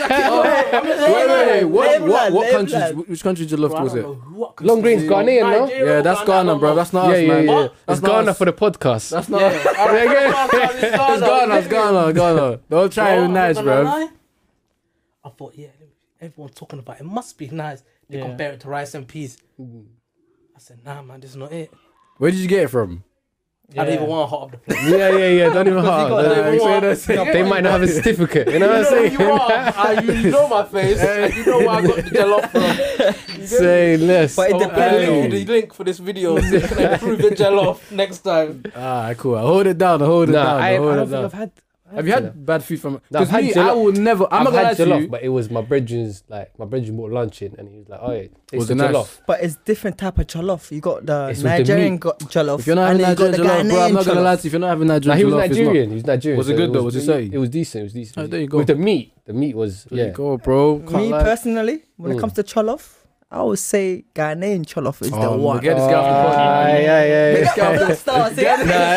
Wait. What
Lebanon.
countries? Which country jollof
Bro, I
was
don't
it?
know what
Long grain's Ghanaian, no?
Nigeria,
Yeah, that's
I
Ghana,
don't
bro.
know.
That's not us,
Yeah.
man.
It's
That's not
Ghana
us.
for the podcast.
That's not
Yeah,
us.
it's
It's Ghana. Don't try it nice, bro.
I thought, yeah, everyone's talking about it. Must be nice. They
Yeah.
compare it to rice and peas. I said, nah, man, this is not it.
Where did you get it from?
I don't even want to hot up the place.
Yeah. Don't even hard.
got-
They might not have a certificate. You know what I'm saying?
You know my face. And you know where I got the jollof from.
Say less.
But it
I'll
depends.
link you the link for this video so you can improve the jollof next time.
Ah, cool. I hold it down.
Nah, I don't think I've had.
Have you had bad food from?
No, I've
Because
had
me, I
jollof.
would never. I'm
I've
not gonna lie
had
to
jollof,
you.
but it was my brethren's. Like my brethren brought lunch in, and he was like, "Oh, yeah, taste
Was
the
it nice?
jollof."
But it's different type of jollof. You got the
It's with the
Nigerian
meat.
jollof.
If you're not
and
having
then you
Nigerian
got the
jollof, bro, I'm not
Ghanaian
gonna lie
jollof.
to you. If you're not having
Nah,
Nigerian
he was
jollof, it's
Nigerian. He was Nigerian.
Was it
so
good though? Was it salty?
It was decent. It was decent.
Oh, there you go.
With the meat. The meat was
There
yeah.
you go, bro. Can't
Me
lie.
personally, when it comes to jollof, I would say Ghanaian Cholof is the
Oh,
one.
get this guy off the pod.
Yeah.
Big up Black Stars, yeah?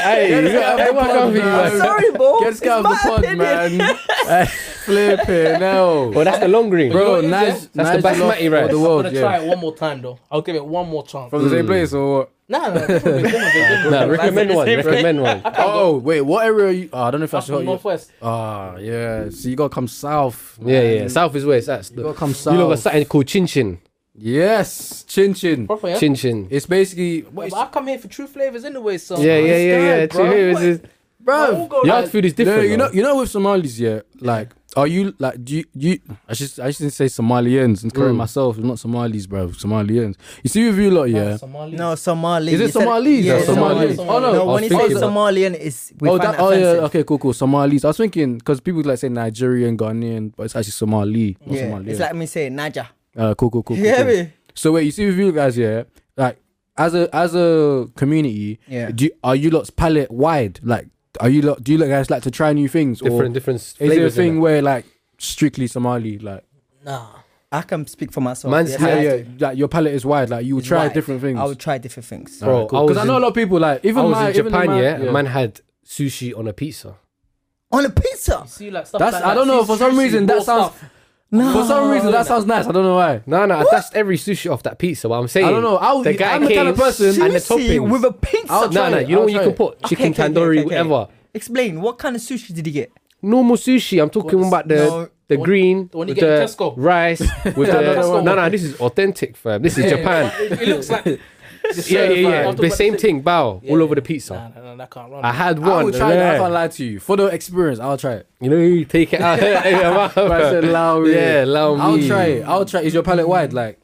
Sorry, bro.
Get this guy
It's
off the
my
pod,
opinion.
man. Flipping no.
Well, that's the long green.
Bro,
You know what it is,
nice.
That's the basmati rice.
of the
I'm
world,
gonna try
yeah.
it one more time though. I'll give it one more chance.
From the same place or what?
Nah,
Nah, recommend one. Recommend one.
Oh, wait, what area are you? Oh, I don't know if
I'm
that's
from
what you.
Northwest.
Ah, yeah. So you gotta come south.
Yeah.
man.
South is where it's at.
You gotta come
You
south.
lot got something called Chin Chin.
Yes, chin chin.
Proper, yeah?
Chin Chin.
It's basically what
But I come here for true flavors anyway, so.
Yeah.
bro. Bro,
Yard food is different.
You know, with Somalis, yeah. Like, are you like? Do you? I shouldn't say Somalians and correct myself. It's not Somalis, bro. Somalians. You see with you lot, yeah.
Somali.
No, Somali.
Is it
You said-
Somalis?
Yeah,
or
Somali.
Oh no.
No, when you say
thinking-
Somalian, it's we
Oh,
find
that,
that
oh yeah,
offensive.
okay, cool. Somalis. I was thinking because people like say Nigerian, Ghanaian, but it's actually Somali. Not
Yeah,
Somali.
it's like me saying Naja.
Cool.
You hear me?
So wait, you see with you guys, yeah, like as a community,
Yeah.
are you lot's palate wide? Like, do you lot guys like to try new things?
different
Is it a
flavors.
thing where like strictly Somali, like
Nah.
I can speak for myself.
Man's
Yes,
Yeah,
I
yeah,
do.
like your palate is wide, like you would
It's
try
wide.
different things.
I would try different things.
Bro,
Because I know a lot of people like even
I was
my
in Japan,
even
man had sushi on a pizza.
On a pizza?
See, like stuff
That's
like
I don't know, for some reason that sounds
No.
for some reason that sounds nice. I don't know why.
No, I dashed every sushi off that pizza. But I'm saying,
I don't know.
the guy
I'm the kind of
came
person
and the
Sushi
toppings
with a pizza?
I'll try
No,
it,
you know
I'll
what you
try
can
it.
put? Chicken tandoori, whatever.
Explain, what kind of sushi did you get?
Normal sushi. I'm talking about
No,
the green,
the one you
with
get in
the
Tesco.
rice, with no, this is authentic, fam. This is Japan.
It looks like.
Yeah. The same thing, bow, all over the pizza.
Nah, that can't run.
I had
I
one.
will try it. I
yeah.
can't lie to you. For the experience, I'll try it.
You know, you take it out.
I said, allow me.
Yeah, allow me.
I'll try it. I'll try. Is your palate wide? Like,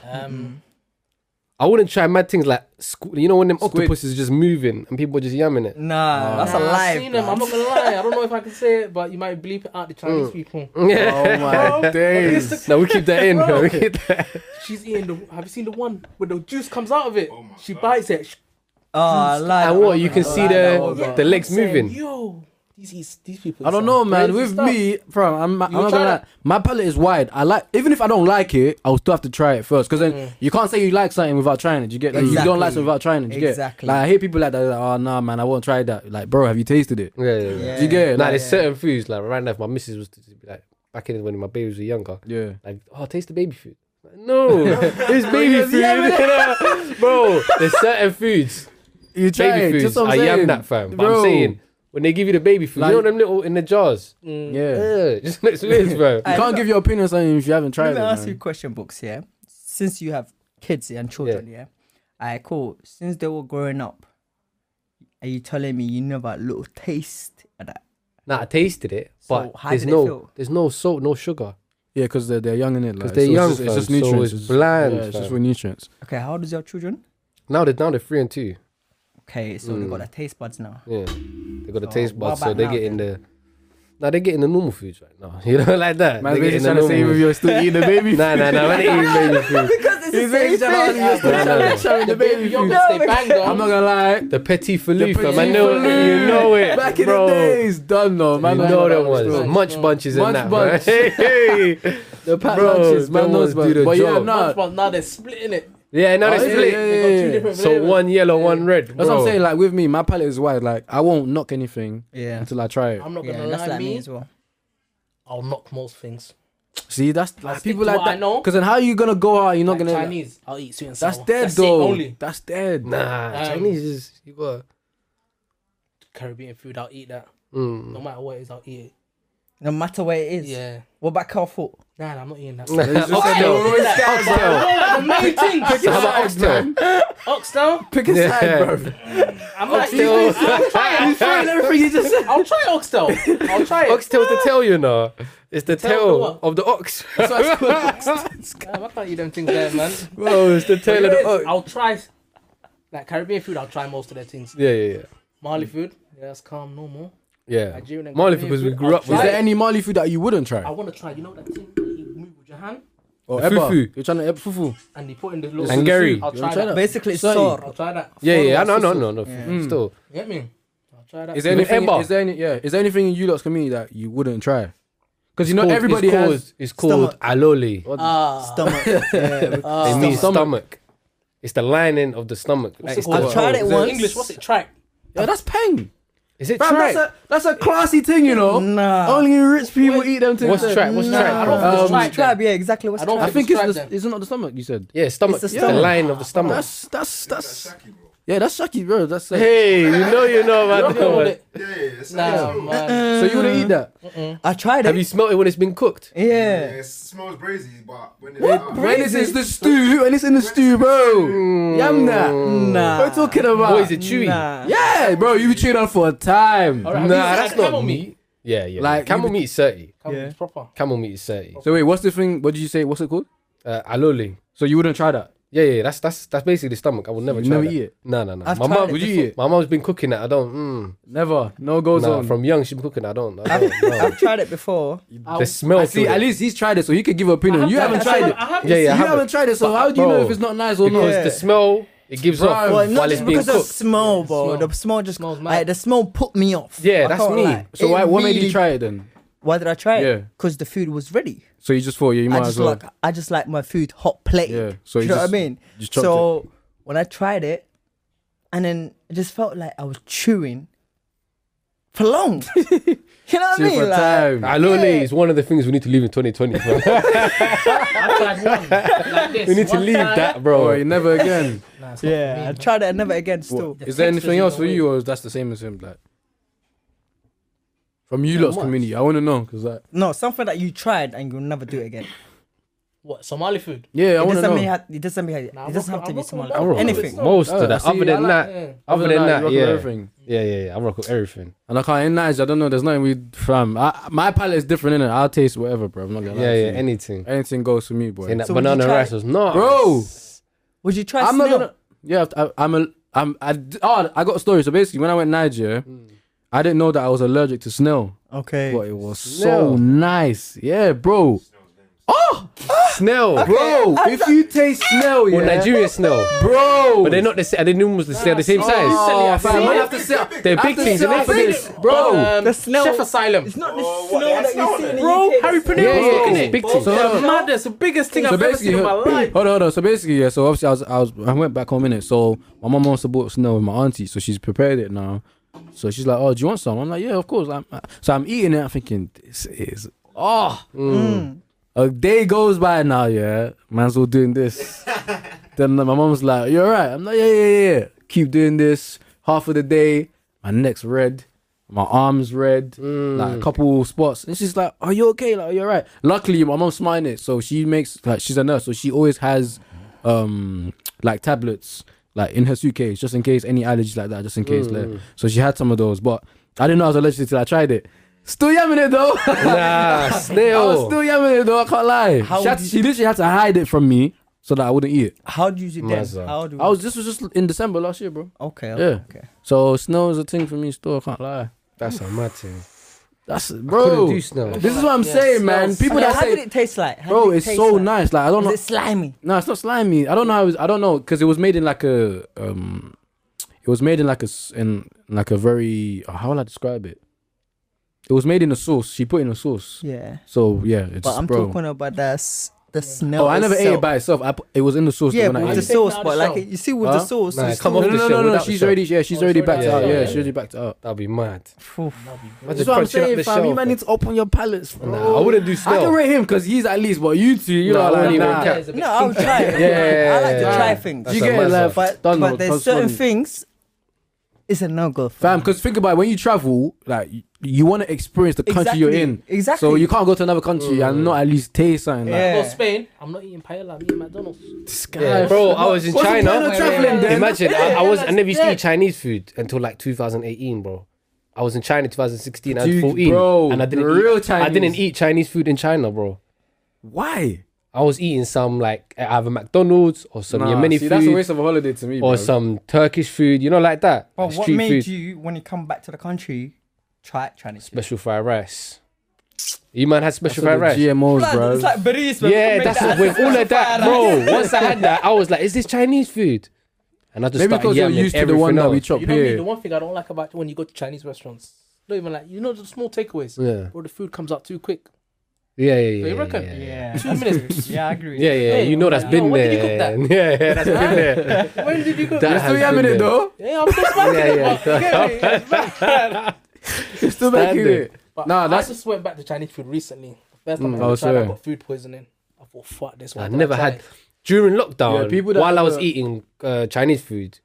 I wouldn't try mad things like, you know, when them
Squid.
octopuses just moving and people just yamming it.
Nah, that's a
I've
lie.
seen them. I'm not gonna lie. I don't know if I can say it, but you might bleep it out. The Chinese people.
oh my days.
No, we keep that in. We keep that.
She's eating the. Have you seen the one where the juice comes out of it? She bites it.
Oh, lie.
And what, you can see the legs
I'm saying,
moving.
Yo, these people.
I don't know, man.
crazy
With
stuff.
me, bro, I'm not
You
gonna
try
lie.
that?
My palate is wide. I like, even if I don't like it, I'll still have to try it first. Because then you can't say you like something without trying it. You get, like, you don't like something without trying it. You
Exactly.
get, like I hear people like that. Like, oh nah, man, I won't try that. Like, bro, have you tasted it?
Yeah.
Yeah.
Do you get it?
Nah,
Like,
there's certain foods, like right now, if my missus was to be like, back in when my babies were younger,
yeah.
like, oh, taste the baby food. Like, no, it's baby food. Bro, there's certain foods,
You try
baby
it.
foods,
Just what I'm
I
saying.
yam that, fam. But
Bro.
I'm saying, when they give you the baby food,
Like-
you know them little in the jars?
Yeah.
Yeah, just next weird, bro.
You can't give your opinion on something if you haven't tried
Let me
it.
ask
man.
you a question, Books, yeah? Since you have kids and children, yeah? Alright, cool. Since they were growing up, are you telling me you never little taste of that?
Nah, I tasted it,
So
but
how
there's
did it
no,
feel?
there's no salt, no sugar.
Yeah, because they're young in it. Like,
they're
so
young,
It's just
fam, so
nutrients.
it's bland,
Yeah, it's just
fam.
with nutrients.
Okay, how old is your children?
Now they're 3 and 2.
Okay, so they got the taste buds now.
Yeah, they got the
So
taste
what
buds, so
about
they
now
get in
then?
the. Now they get in the normal foods right now. You know, like that.
Man,
they
basically
get in
trying to say if you're still eating the baby
Nah, man ain't eating baby food.
Because it's
He's
the same
basically trying to
thing.
showing the baby food.
Yogurts, they bang though.
I'm not gonna lie.
The petit
The
faloof, fam. I
petit
know
faloof.
you know it,
Back in
bro.
the days, done though, man.
You
I
know
that
them ones.
still.
Munch bunches and
Munch
that,
bunch.
man. Hey,
The pack
Bro,
lunches,
them
man.
ones
Knows,
do the
but yeah,
job.
nah.
Now they're splitting it.
yeah, now
Oh,
they
yeah,
split.
yeah,
They got
yeah.
two different
So
flavors.
one yellow, one red.
That's what I'm
bro.
saying. Like with me, my palate is wide. Like I won't knock anything
Yeah.
until I try it.
I'm not
Yeah,
gonna
that's
lie,
like me
me.
as well.
I'll knock most things.
See, that's
I'll
like
stick
people
to
like
what I
that.
know.
Because then how are you gonna go out? You're not
Like
gonna.
Chinese. I'll eat sweet and sour.
That's dead
That's it
though.
only.
That's dead.
Nah, Chinese is you got.
Caribbean food, I'll eat that.
Mm.
No matter what it is, I'll eat it.
No matter where it is.
Yeah.
What about Carrefour?
Nah, I'm not eating that.
Oxtail.
The main thing.
How about oxtail?
Oxtail.
Pick a
Yeah.
side, bro.
I'm not
Oxtail.
eating. I'll try it.
Everything you just said.
I'll try oxtail. I'll try it.
Oxtail's the tail, you know. It's the
tail of the
tail
what?
of the ox.
Damn, I can't eat them things there, man.
Bro, it's the tail of the ox.
I'll try. Like Caribbean food, I'll try most of their things.
Yeah.
Mali food, yeah, that's calm, normal.
Yeah.
Nigerian and
Mali
Ghanaian
because we
food,
grew
I'll
up
Is
with
try
there
it.
any Mali food that you wouldn't try?
I want to try. You know that thing that you move with your hand
Or
Fufu.
Eba? You're trying to Eba fufu?
and you put in the little.
And Gary.
I'll
You
try
wanna try
that.
Basically, it's
Sorry.
sore.
I'll try that.
Yeah. I
Follow
know.
my
No, still.
Get me? I'll try that.
Is there
Even
anything?
Eba.
Is there anything in you lot's community that you wouldn't try? Because you know everybody has.
It's called aloli.
Stomach. Yeah.
It means stomach. It's the lining of the stomach.
What's it
I've
called?
tried it
In
once.
English, what's it? Tripe.
Yeah, that's peng.
Is it
Fam,
tripe?
that's a classy thing, you know.
Nah.
Only rich people eat them things.
What's tripe? What's tripe?
I don't think it's tripe.
Tribe, yeah, exactly. What's
I don't
I
tribe?
think
It's
it's
tripe
the, isn't it the stomach you said?
Yeah, stomach.
It's
It's
the
the
stomach.
line of the stomach.
That's yeah, that's Shaki, bro. That's
Hey, you know
You
about
don't know
that.
it.
Yeah, it's
Nah, man.
so you wouldn't eat that.
I tried
Have
it.
you smelled it when it's been cooked?
Yeah.
it smells brazy, but when
When it's the stew, when it's in the stew, bro. Yum that.
Nah.
What are you talking about?
What is it chewy?
Nah.
Yeah, bro, you be chewing on for a time.
Alright,
Nah,
have you
that's
had
not
camel
meat. Yeah, yeah.
Like,
Camel
you-
meat is 30.
Camel
Yeah.
meat's proper.
Camel meat is 30.
So wait, what's the thing? What did you say? What's it called?
Aloli.
So you wouldn't try that?
Yeah, that's basically the stomach. I would never
You
try
never
that.
eat it?
No.
I've
My
tried
mum,
it
Would you
before.
eat it?
my mum's been cooking that. I don't.
Never. No goes
Nah,
on.
from young she's been cooking. I don't. No.
I've tried it before.
The smell.
I see.
to it.
At least he's tried it, so he could give an opinion. You haven't tried it.
I haven't.
Yeah,
You
I
haven't tried it, so
But,
how do you know
bro,
if it's not nice or not?
because
Yeah.
the smell it gives
Bro.
off
Well, not
while it's
just
being
because of
cooked.
smell, bro.
Smell.
The smell just
Smells mad.
like the smell put me off.
Yeah,
I
that's
can't
me.
lie.
So
It
what made you
really-
try it then?
Why did I try it?
Yeah.
Because the food was ready.
So you just thought, yeah, you might as well.
I just like my food hot plated.
Yeah, so
Do
you
you know what I
just-
mean?
just chopped
So when I tried it, and then it just felt like I was chewing for long. You know what I
Chewing
mean?
for
Like,
time.
Aloli is one of the things we need to leave in 2020. Bro.
I tried one like this.
we need to
One
leave
time.
that,
Oh,
bro.
never again.
Nah, it's not
yeah,
for me,
I tried it and never again. Still,
Is there
textures
anything else
is
for
the
you, or is that the same as him? Like from you lot's
much.
community, I want to know because like,
no, something that you tried and you'll never do it again.
What, Somali food?
yeah, I
It
want to
doesn't
know.
mean it doesn't mean
Nah,
it doesn't have to
I'm
be
rocking
Somali.
with
I rock
Anything.
with most of that.
see,
Other than
I like-
that,
yeah.
other than
you
that,
rock with
yeah.
everything.
Yeah. I rock with everything.
And I can't in Niger, I don't know. There's nothing we fam. My palate is different, innit? I'll taste whatever, bro. I'm not gonna lie.
Yeah,
to
yeah.
you.
Anything.
Anything goes for me, boy.
Saying that
So would you
banana
try
rice
it?
was not,
Bro,
Would you try
I'm not
snail?
gonna. Yeah, I got a story. So basically, when I went Niger, I didn't know that I was allergic to snail,
Okay.
but it was so
Snail?
nice. Yeah, bro.
snail,
Bro, if you taste snail, yeah,
or Nigerian snail.
bro.
But they're not the same. They're almost the same size.
Oh, fam, I have to sit.
They're big things, innit?
bro.
The snail.
Chef Asylum.
It's not the
Oh,
snail
what,
that you
that's
see in the
Bro,
UK.
Harry Potter
Yeah,
was
yeah,
cooking
it's
it.
big
Bro,
things.
the maddest, the biggest thing
So
I've ever seen
basically,
in my life.
hold on. So basically, yeah. So obviously, I went back home in it. So my mom wants to bought snail with my auntie, so she's prepared it now. So she's like, "Oh, do you want some?" I'm like, "Yeah, of course." So I'm eating it. I'm thinking, "This is A day goes by now, yeah. Man's all doing this. Then my mom's like, "You alright?" I'm like, "Yeah. Keep doing this. Half of the day, my neck's red, my arms red, like a couple spots." And she's like, "Are you okay? Like, are you alright?" Luckily, my mom's smiling it, so she makes like she's a nurse, so she always has like tablets like in her suitcase just in case any allergies like that, just in case. Like, so she had some of those, but I didn't know I was allergic till I tried it. Still yamming it though.
Nah,
I was
snail.
still yamming it though. I can't lie. She literally had to hide it from me so that I wouldn't eat it.
How do you do then?
Mazza.
How do
This was just in December last year, bro.
Okay.
Yeah.
Okay.
So snow is a thing for me still. I can't lie.
That's a mad thing.
That's
Couldn't
bro.
do snail.
This is what I'm saying, man. People that
How did
say,
it taste like? How
bro,
did it
it's
taste
so
like?
nice. Like I don't know.
Is it slimy?
No, it's not slimy. I don't know. I don't know because it was made in like a it was made in like a very how will I describe it? It was made in a sauce. She put in a sauce.
Yeah.
So yeah, it's
But I'm
bro.
talking about the smell.
Oh, I never ate
itself.
it by itself. It was in the sauce.
Yeah,
when
but
I
with
ate
the
it.
sauce,
Take it
but
out
like
the shell.
you see with
Huh?
the sauce,
Nah,
it's
come
still-
off the shell
No.
without the
She's
shell.
already. She's already backed it
yeah,
out.
yeah,
Yeah,
yeah.
she already backed it out.
That'd be mad.
Oof.
That's what I'm saying, fam. You might need to open your palates, bro.
Nah, I wouldn't do
I
snail.
can rate him because he's at least, but you two, you
Nah,
know,
I
like,
wouldn't even
nah.
cap.
No, I'll try it.
Yeah,
I like to
yeah.
try things.
That's
You
a
get it,
mazza.
like,
But
Donald,
there's certain
Cosmo.
things. It's a no go.
Fam, because think about it, when you travel, like you want to experience the country you're in.
Exactly.
So you can't go to another country and not at least taste something. Like,
Yeah.
Go Spain. I'm not eating paella. I'm eating McDonald's.
this guy,
Yeah, bro, I was in
What's the
China.
point of traveling then?
Imagine, I never used to
Yeah.
eat Chinese food until like 2018, bro. I was in China 2016. I was
Dude,
14,
bro,
and I didn't
the real
eat. I
Chinese.
didn't eat Chinese food in China, bro.
Why?
I was eating some like either McDonald's or some Yemeni
see, that's a
food
waste of a holiday to me, bro.
or some Turkish food, you know, like that.
But
Like
what
street
made
food,
you, when you come back to the country, try Chinese food?
special fried rice. You man had
That's
special
all
fried
the
rice.
GMOs,
Blood,
bro.
it's like Baris, man.
Yeah,
Make
that's
that
with all of that,
fried
bro.
rice.
Once I had that, I was like, "Is this Chinese food?" And I just
Maybe
started
because you're
yamming
used to the one
everything
that we
else.
chop
You know me,
here.
the one thing I don't like about when you go to Chinese restaurants, not even like, you know, the small takeaways,
Yeah.
or the food comes out too quick.
Yeah.
So you reckon?
Yeah.
2 minutes.
Yeah, I agree.
Yeah.
Hey,
You know that's
yo,
been
when
there.
did you cook that?
Yeah, that's been there.
When did you cook
That
You're
that?
still
has
yamming
been
it
there.
though.
Yeah, I'm still smacking
Yeah,
it.
yeah.
But, yeah, it's bad.
You're still making
Standard.
it.
But
Nah,
I
that's
just went back to Chinese food recently. The first time I
Oh,
ever tried, I
swear.
got food poisoning. I thought, fuck this one.
I never had during lockdown.
Yeah, people that
while I was
have a-
eating Chinese food.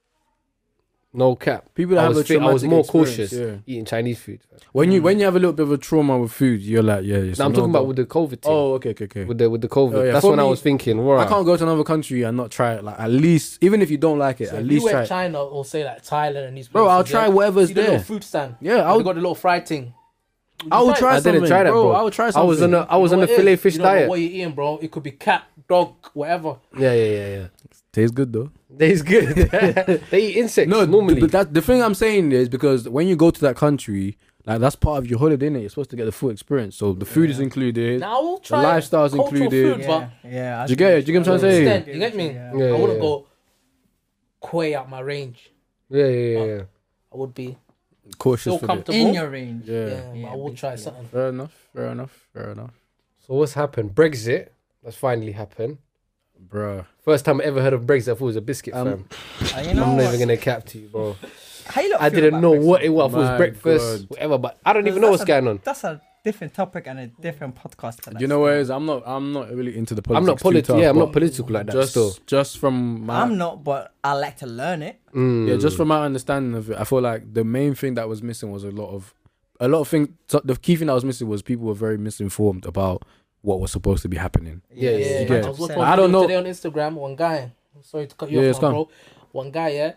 No cap.
people that
I
have a
was, I was
traumatic
more
experience,
cautious
yeah.
eating Chinese food.
When you have a little bit of a trauma with food, you're like, yeah. It's
No, I'm
a
talking
no-go.
about with the COVID thing.
Oh, okay.
With the COVID.
Oh, yeah.
That's
For
when I
me,
was thinking,
I
right.
can't go to another country and not try it. Like at least, even if you don't like it,
So
at
if
least
you
try
went
it.
China or say like Thailand and these places,
Bro, I'll try whatever's
see the
there.
little food stand.
Yeah,
I
I'll
got the little fried thing.
I would try
I
something.
didn't try that, bro.
I would try something.
I was on
You know
a
what it
fillet
is?
fish
You don't know
diet.
what you're eating, bro. It could be cat, dog, whatever.
Yeah.
Tastes good though.
It's good. They eat insects normally.
but that the thing I'm saying is because when you go to that country, like that's part of your holiday, innit? You're supposed to get the full experience. So the food is included.
Now I will try
lifestyle's
cultural
included.
food, but
Yeah.
Do you get it? Do you get what I'm trying to say?
extent, you get me?
Yeah.
Yeah,
I wouldn't
yeah.
go way out my range.
Yeah.
I would be
Cautious
still
with it.
comfortable.
In your range.
yeah,
Yeah.
but I will try something.
Fair enough.
So what's happened? Brexit. That's finally happened.
Bruh.
First time I ever heard of Brexit, I thought it was a biscuit, fam.
You know
I'm
what?
not even gonna cap to you, bro.
How you lot
I
feel
didn't
about
know
Brexit?
what it was. I thought it was
My
breakfast,
God.
whatever. But I don't even know what's going on.
That's a different topic and a different podcast. For that
You know what it
still.
is? I'm not really into the politics.
I'm not
too
political.
tough,
Yeah, I'm
but
not political like that. Still,
just from my
I'm not, but I like to learn it.
yeah, just from my understanding of it, I feel like the main thing that was missing was a lot of things. So the key thing that was missing was people were very misinformed about what was supposed to be happening.
Yeah,
Yeah,
you get
I was
it.
watching
I don't know.
today on Instagram. One guy, sorry to cut you
Yeah,
off,
it's
my
gone.
bro. One guy,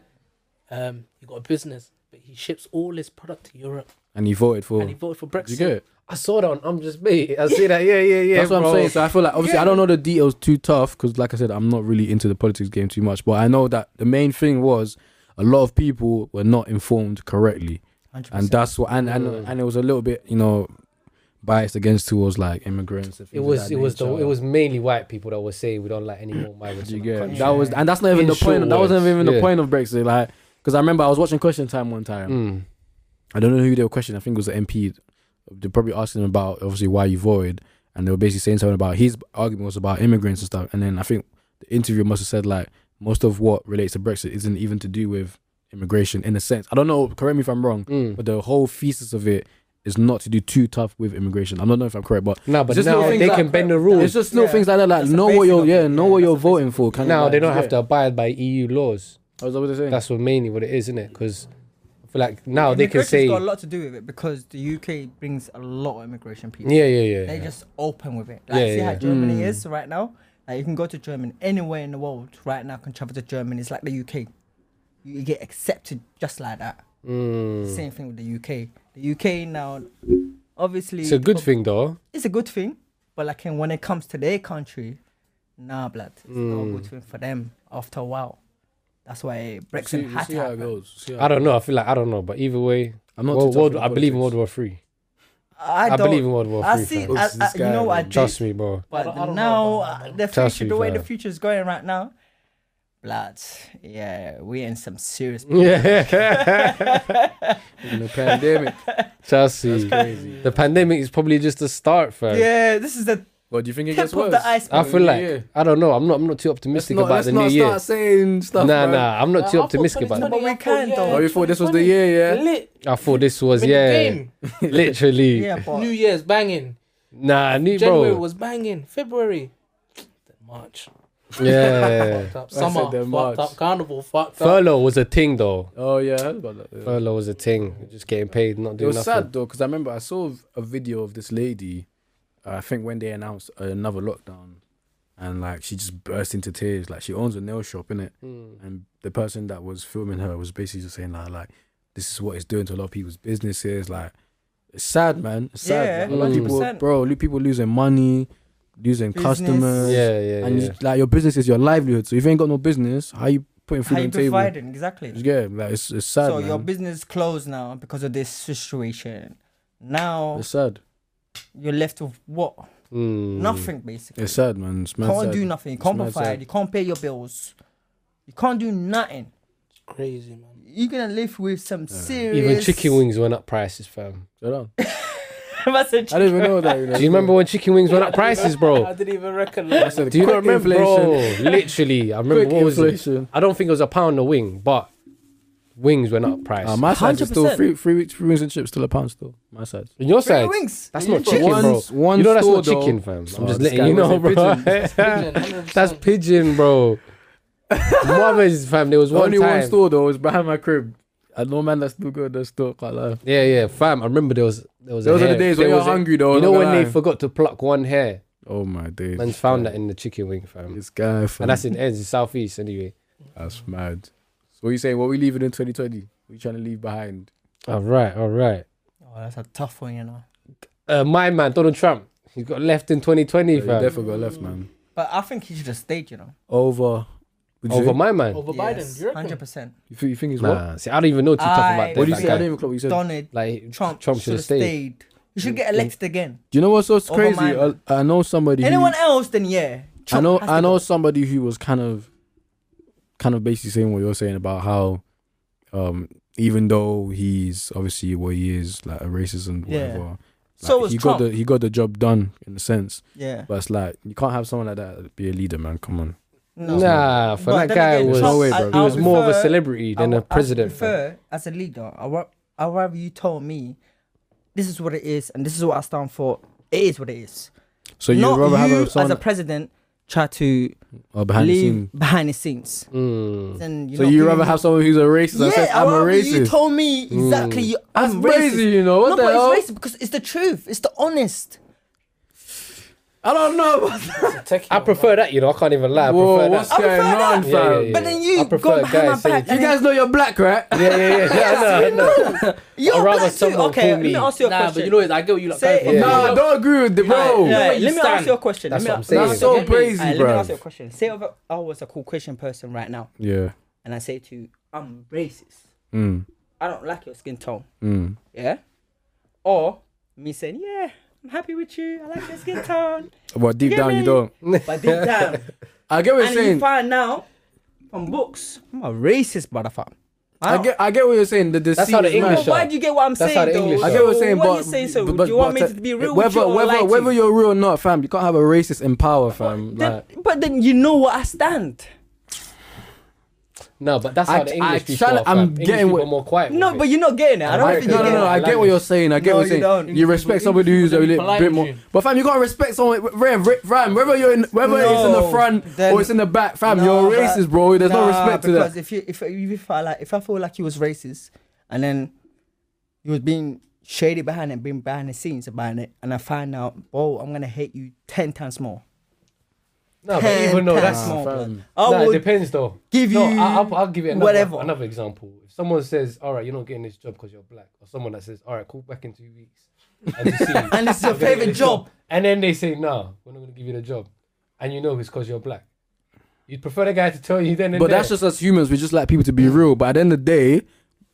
he got a business, but he ships all his product to Europe,
And he voted for.
and he voted for Brexit.
You get it?
I saw that on I'm Just Me. I see that. Yeah.
That's what
bro.
I'm saying. So I feel like obviously I don't know the details too tough because, like I said, I'm not really into the politics game too much. But I know that the main thing was a lot of people were not informed correctly,
100%.
and that's what. And it was a little bit, biased against towards like immigrants. And
It
things
was
of
it
that
was
nature.
it was mainly white people that were saying we don't like any more migrants.
You
in our
get it?
country.
That was, and that's not even
In
the point.
short
That wasn't even
words,
the
yeah.
point of Brexit. Like, because I remember I was watching Question Time one time.
Mm.
I don't know who they were questioning. I think it was the MP. They probably asked him about obviously why you voted, and they were basically saying something about his argument was about immigrants and stuff. And then I think the interviewer must have said like most of what relates to Brexit isn't even to do with immigration in a sense. I don't know. Correct me if I'm wrong,
Mm.
but the whole thesis of it is not to do too tough with immigration. I don't know if I'm correct, but
No, but
just
now
little things
they
like-
can bend the rules.
it's just little
Yeah.
things like that. Like
That's the
know what
basic
you're
of it.
know
Yeah,
what you're
that's the
voting
basic
for.
of it.
Kind
Now
of
they
like,
don't
you
have
get
to
it?
abide by EU laws.
That's what they're saying.
That's what mainly what it is, isn't it? Because I feel like now they can
Immigration's
say,
got a lot to do with it because the UK brings a lot of immigration people.
yeah.
They just open with it. Like,
Yeah,
see
yeah.
how Germany is right now? Like, you can go to Germany anywhere in the world right now, can travel to Germany. It's like the UK. You get accepted just like that.
Mm.
Same thing with the UK. The UK now, obviously.
It's a good thing though.
It's a good thing. But like when it comes to their country, nah, blood. It's not a good thing for them after a while. That's why Brexit had
see
to
how it
happen.
goes. See how
I don't know. I feel like I don't know, but either way,
I'm not.
World,
too tough with
I believe in
politics.
World War Three.
I
I
don't.
believe in World War
I
Three.
see.
fam.
This
You know
guy,
what I
man.
do?
Trust me, bro.
I
But
don't know
now,
about that,
the
Trust
future,
me,
the way the
fam.
future is going right now, blood. Yeah, we're in some serious.
Yeah,
In the pandemic.
Chelsea.
Crazy.
The pandemic is probably just the start, fam.
Yeah, this is the
What do you think it
tip
gets
of
worse?
the iceberg.
I feel like
Yeah.
I don't know. I'm not too optimistic about the new
let's
year.
not start saying stuff.
Nah,
man.
I'm not too
I thought
optimistic about
2020,
that.
But we
I thought,
can,
yeah,
though.
Oh, you thought this was the
2020.
year, yeah?
Lit.
I thought this was
I'm in the
yeah,
game.
literally.
Yeah, but
New Year's banging.
Nah, new
January
bro.
was banging. February, March.
Yeah.
Fucked up.
said
Summer
they're
fucked
March.
up. Carnival fucked up.
Furlough was a thing though.
Oh yeah, I heard about that. Yeah.
Furlough was a thing. Just getting paid, not
It
doing
was
nothing.
sad though, because I remember I saw a video of this lady. I think when they announced another lockdown, and like she just burst into tears. Like she owns a nail shop, innit? And the person that was filming her was basically just saying like this is what it's doing to a lot of people's businesses. Like it's sad, man. It's sad.
Yeah,
Like, a lot of people,
100%.
bro, people losing money, losing
Business.
customers.
Yeah.
And like your business is your livelihood. So if you ain't got no business, how you putting food
how
on
you
the table?
providing exactly?
Yeah, like it's sad.
So
man.
your business closed now because of this situation. Now
It's sad.
you're left with what? Nothing basically.
It's sad, man. It's mad
Can't
sad.
do nothing. You can't
mad
provide.
sad.
You can't pay your bills. You can't do nothing.
It's crazy, man.
You're gonna live with some serious.
Even chicken wings went up prices, fam.
Hold on. I didn't even know that.
Do you remember when chicken wings went up prices, bro?
I didn't even recognize.
Do you not remember, bro? Literally, I remember
Quick
what was
inflation.
it? I don't think it was £1 a wing, but wings went up price.
My side is still
100%.
free wings and chips still £1 still. My side.
On your
Free
side,
wings.
that's
You
not
got
chicken, bro.
One
You know that's not
store,
chicken,
though.
fam. I'm
Oh,
just
this
letting
guy
you know,
was
bro.
Pigeon, 100%.
That's pigeon, bro. Mothers, fam. There was one
Only
time.
one store though. It's behind my crib. I know, man. That's still good. That store, can't lie.
Yeah, fam. I remember there was.
Those are the days when
there
you're
was
hungry, though.
You know
not
when
gonna
they
lie.
forgot to pluck one hair?
Oh my days.
Man's found that in the chicken wing, fam.
This guy, fam.
And that's in Eds, in Southeast, anyway.
That's mad. So what are you saying? What we leaving in 2020? What you trying to leave behind?
All right.
Oh, that's a tough one, you know.
My man, Donald Trump. He got left in 2020,
You
fam.
definitely got left, man.
But I think he should have stayed, you know.
Over. Would you
Over
say?
my man.
Over Biden, you reckon?
100%.
You think he's what?
Nah, see, I don't even know too tough about
What do you
that
say? I
guy.
didn't even clock what you said.
Donald
Like,
Trump
should
should
have
have
stayed.
stayed. He should get elected again.
Do you know what's so
Over
crazy?
mine.
I know somebody.
Anyone
Who,
else, then yeah. Trump has to
I know
go.
somebody who was kind of basically saying what you're saying about how, even though he's obviously what he is, like a racist and
Yeah.
whatever. Like,
So was
he
Trump.
got the job done in a sense,
Yeah.
but it's like you can't have someone like that be a leader, man. Come on.
No.
Nah, for
But
that
then
guy
again,
was
No way, bro.
he was more of a
prefer-
celebrity than a president.
I prefer, as a leader, I'd rather you told me, this is what it is, and this is what I stand for. It is what it is.
So you'd
Not
rather
you,
have
as
someone
a president, try to
behind the scene.
leave behind the scenes.
Mm.
Then you're
So
not
you
giving
rather
me-
have someone who's a racist and says
Yeah,
I'm
I'd
a
rather you
racist?
told me exactly.
That's
I'm
crazy,
racist.
you know. What
no,
the
but
hell?
it's racist because it's the truth. It's the honest.
I don't know. about that.
I prefer that, you know. I can't even lie. I
Whoa,
prefer
what's
that.
I
going
prefer
on,
that.
fam?
Yeah, yeah,
But then
I
you
prefer
go behind my
guys saying-
back.
You
and
guys know you're black, right?
Yeah. I know.
You're
I'd rather
black too.
someone
Okay,
call
let me
me-
ask you a
Nah,
question.
but you know what? I get what you like.
Say-
going for.
Yeah.
Nah, I don't agree with the bro.
Right,
Yeah,
where
let
you
me ask
stand.
you a question.
That's
Let
what
me-
I'm saying.
That's so
Get me.
crazy,
Alright, let me ask you a
bro.
question. Say I was a Caucasian person right now,
Yeah.
and I say to you, I'm racist.
Mm.
I don't like your skin tone.
Mm.
Yeah? Or me saying, yeah, I'm happy with you. I like your skin tone.
But deep
Get
down,
me?
you don't.
But deep down,
I get what you're
and you
saying.
find out from books, I'm a racist, brother fam.
I get what you're saying. The
That's how the
deceit is mad.
English
But why do you get what I'm
That's
saying,
how the
though?
English
I get what you're
So
saying,
what
but
are you saying? So
but-
do you want me
but-
to be real with you
whether
or lie to
whether
you?
you're real or not, fam, you can't have a racist in power, fam.
But then you know what I stand.
No, but that's how the English people are.
I'm
fam. English
getting
people
what-
are more quiet.
No,
with
but
it.
you're not getting it. I don't
I
think
reckon-
you're
No,
getting it.
I get what you're saying. I get
No,
what
you
you're saying.
don't.
You respect somebody who's a
English
little
people
bit
polite
more.
with you.
But fam, you can't respect someone. Ram, whether you're in, whether it's in the
No,
front
then-
or it's in the back, fam,
No,
you're
but-
racist, bro. There's no respect to
because
that.
if I feel like he was racist, and then he was being shady behind it, being behind the scenes about it, and I find out, oh, I'm gonna hate you 10 times more.
No, but even though
10
that's
times more.
fam.
I
no, it
would
depends though.
give
No,
you
I'll give you
whatever.
another example. If someone says, "All right, you're not getting this job because you're black," or someone that says, "All right, call back in 2 weeks," and you see,
And this is your
"I'm gonna get
favorite
this
job.
and then they say, "No, we're not going to give you the job," and you know it's because you're black. You'd prefer the guy to tell you then and
But
there.
that's just us humans. We just like people to be real. But at the end of the day,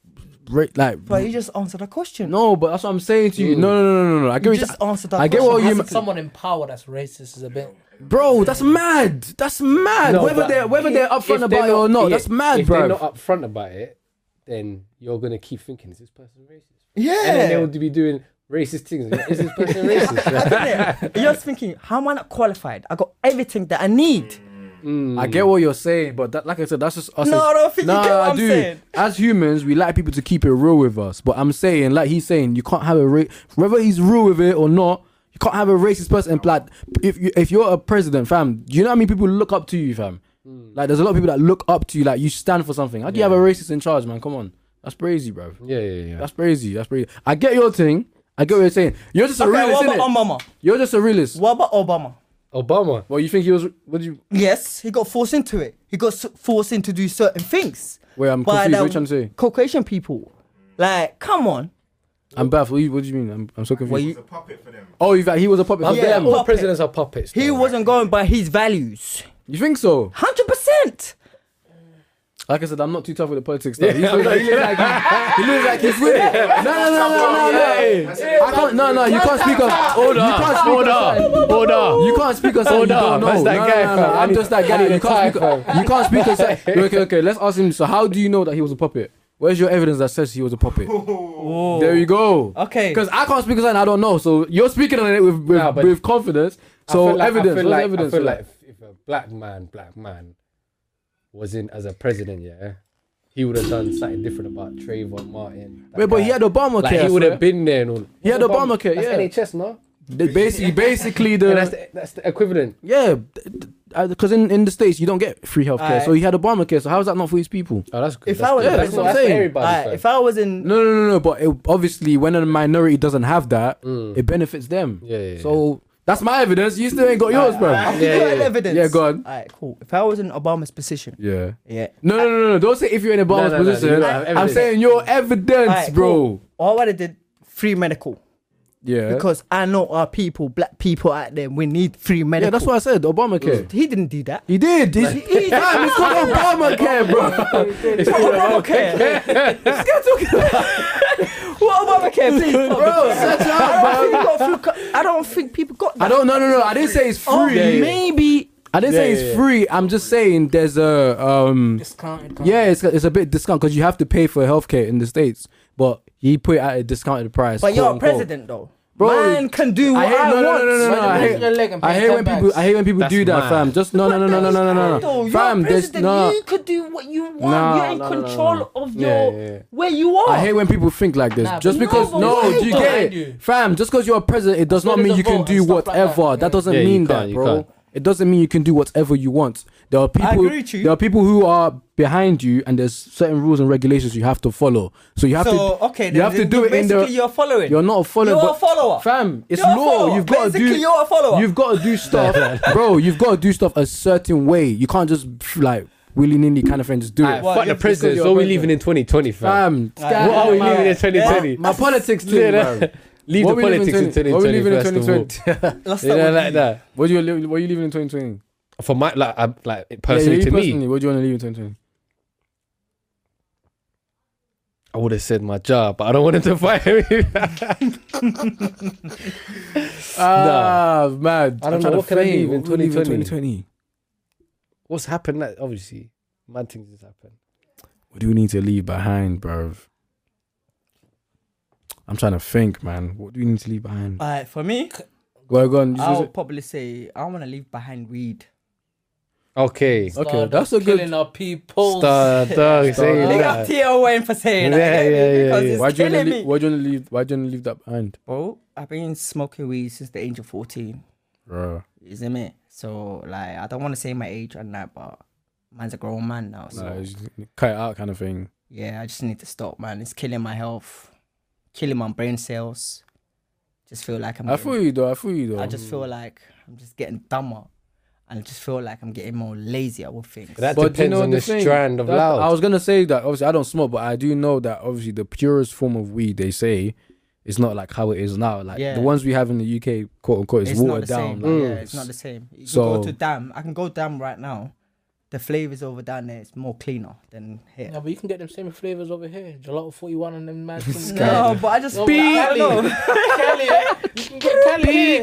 like,
But you just answered the question.
no. But that's what I'm saying to you. No. I get
you
what
just answered that
I get
question.
what you
Having
mean.
someone in power that's racist is a bit.
Bro, that's mad. That's mad.
No,
whether
but
they're upfront
If
about
they're
it or not,
yeah,
that's mad,
if they're not
bro.
upfront about it, then you're gonna keep thinking, "Is this person racist?"
Yeah.
And then they would be doing racist things. Is this person racist?
You're just thinking, how am I not qualified? I got everything that I need.
I get what you're saying, but that, like I said, that's just us.
No, I don't think you get what
I
I'm
do.
saying.
As humans, we like people to keep it real with us. But I'm saying, like he's saying, you can't have a whether he's real with it or not. You can't have a racist person. Like, if you're a president, fam, do you know how many people look up to you, fam? Like, there's a lot of people that look up to you. Like, you stand for something. How do you have a racist in charge, man? Come on, that's crazy, bro.
Yeah.
That's crazy. I get your thing. I get what you're saying. You're just a
Okay,
realist,
what about
innit?
Obama?
You're just a realist.
What about Obama?
Obama.
Well, you think he was? What do you?
Yes, he got forced into it. He got forced into do certain things.
Wait, I'm
by
confused.
the
What you trying to say?
Caucasian people. Like, come on.
I'm baffled. What do you mean? I'm so confused.
Well,
He
you-
was a puppet for them.
Oh, he was a puppet.
But
for
Yeah,
them.
all
puppet.
presidents are puppets.
He
though.
wasn't going by his values.
You think so?
100%.
Like I said, I'm not too tough with the politics stuff. He looks like he's with it. No. I can't. No. You can't speak of.
Order.
You can't speak of something you don't know.
That's that
No,
guy,
no.
fam.
I'm just that
I
guy.
need
You
a tie,
can't speak. You can't speak of. Okay. Let's ask him. So, how do you know that he was a puppet? Where's your evidence that says he was a puppet?
Oh.
There you go.
Okay.
Because I can't speak on something I don't know. So you're speaking on it with confidence. So evidence. What's evidence?
I feel like if a black man was in as a president, yeah, he would have done something different about Trayvon Martin.
Wait, but he had Obamacare.
Like he would have been there and all.
He had Obamacare,
That's
yeah.
NHS, no?
Basically
Yeah, that's the equivalent.
Yeah, because in the States, you don't get free healthcare. So he had Obamacare. So how is that not for his people?
Oh, that's good.
If I was,
that's
what I'm saying.
If I was in,
No. But obviously, when a minority doesn't have that, it benefits them.
Yeah.
So that's my evidence. You still ain't got yours, bro.
I've got evidence.
Yeah, go on.
Alright, cool. If I was in Obama's position,
Yeah.
No.
Don't say if you're in Obama's
No,
position.
you don't have
I'm
evidence.
saying your evidence,
Alright,
bro.
cool. All I would have did free medical.
Yeah.
Because I know our people, black people out there, we need free medical.
Yeah, that's what I said. Obamacare.
He didn't do that.
He did. It's called Obamacare, bro.
It's Obamacare. What Obamacare, please,
Bro, such
I don't think people got that.
I don't. No. I didn't say it's free.
Oh, maybe.
I didn't say it's free. I'm just saying there's a
Discounted.
Yeah, it's a bit discount because you have to pay for healthcare in the States, but he put it at a discounted price.
But you're a
quote-unquote.
president, though.
Bro,
Man can do what I want.
No. I hate when people do that,
mad.
fam. Just no.
You're
Fam, there's
president.
no.
You could do what you want.
Nah,
You're in
no.
control of
Yeah,
your
yeah.
where you are.
I hate when people think like this.
Nah,
Just
but
because
no,
no,
but
do you
why
get
don't
it,
you?
fam? Just because you're a president, it does not mean you can do whatever. That doesn't
Yeah, you
mean
can't,
that,
you
bro.
can't.
It doesn't mean you can do whatever you want. There are people.
agree with you.
There are people who are behind you, and there's certain rules and regulations you have to follow. So you have to. You have to do it in
basically
the.
you're following.
You're not a follower.
You're a
but
follower.
Fam, it's
You're a
law.
follower.
You've got to
Basically,
do.
you're a follower.
You've got to do stuff, bro. You've got to do stuff a certain way. You can't just like willy nilly kind of thing. Just do it.
Fuck the president. So we leaving in 2020, fam.
Fam,
What are we leaving in 2020?
my politics thing, bro.
Leave the
What we leaving
politics in
What we
2020
leaving in
first of all.
2020?
Let's
You
start
know,
with
like
you.
that.
What are you leaving in 2020?
For my like personally to me,
What do you want to leave in 2020?
I would have said my job, but I don't want him to fire me.
Mad.
I don't know, what can I leave in 2020?
2020?
What's happened? Like, obviously, mad things has happened.
What do we need to leave behind, bro? I'm trying to think, man. What do we need to leave behind?
Alright, for me,
Go on.
I'll probably say I want to leave behind weed.
Okay.
Okay, that's a good.
Killing our people.
Dog, saying
Big
that.
up T.O. Wayne for saying that.
Yeah,
get me?
yeah,
Because
yeah.
it's
Why do you
killing me.
want to leave? Why do you want to leave that behind?
Bro, I've been smoking weed since the age of 14.
Bro.
Isn't it? So, like, I don't want to say my age on that, but man's a grown man now. So,
Like, just cut it out, kind of thing.
yeah, I just need to stop, man. It's killing my health, killing my brain cells. Just feel like
I feel you though.
I just feel like I'm just getting dumber. And I just feel like I'm getting more lazier with things.
That
But
depends on the strand of loud.
I was gonna say that obviously I don't smoke, but I do know that obviously the purest form of weed they say is not like how it is now. Like
Yeah.
the ones we have in the UK, quote unquote, is
It's not
watered
the
down.
same.
Like,
Yeah, it's not the same. You can
So-
go to Dam. I can go Dam right now. The flavors over down there is more cleaner than here.
Yeah, but you can get them same flavors over here. Gelato 41 and them mad things.
No, but I just
No,
speak.
but
I don't know.
Cali, you can get Cali here.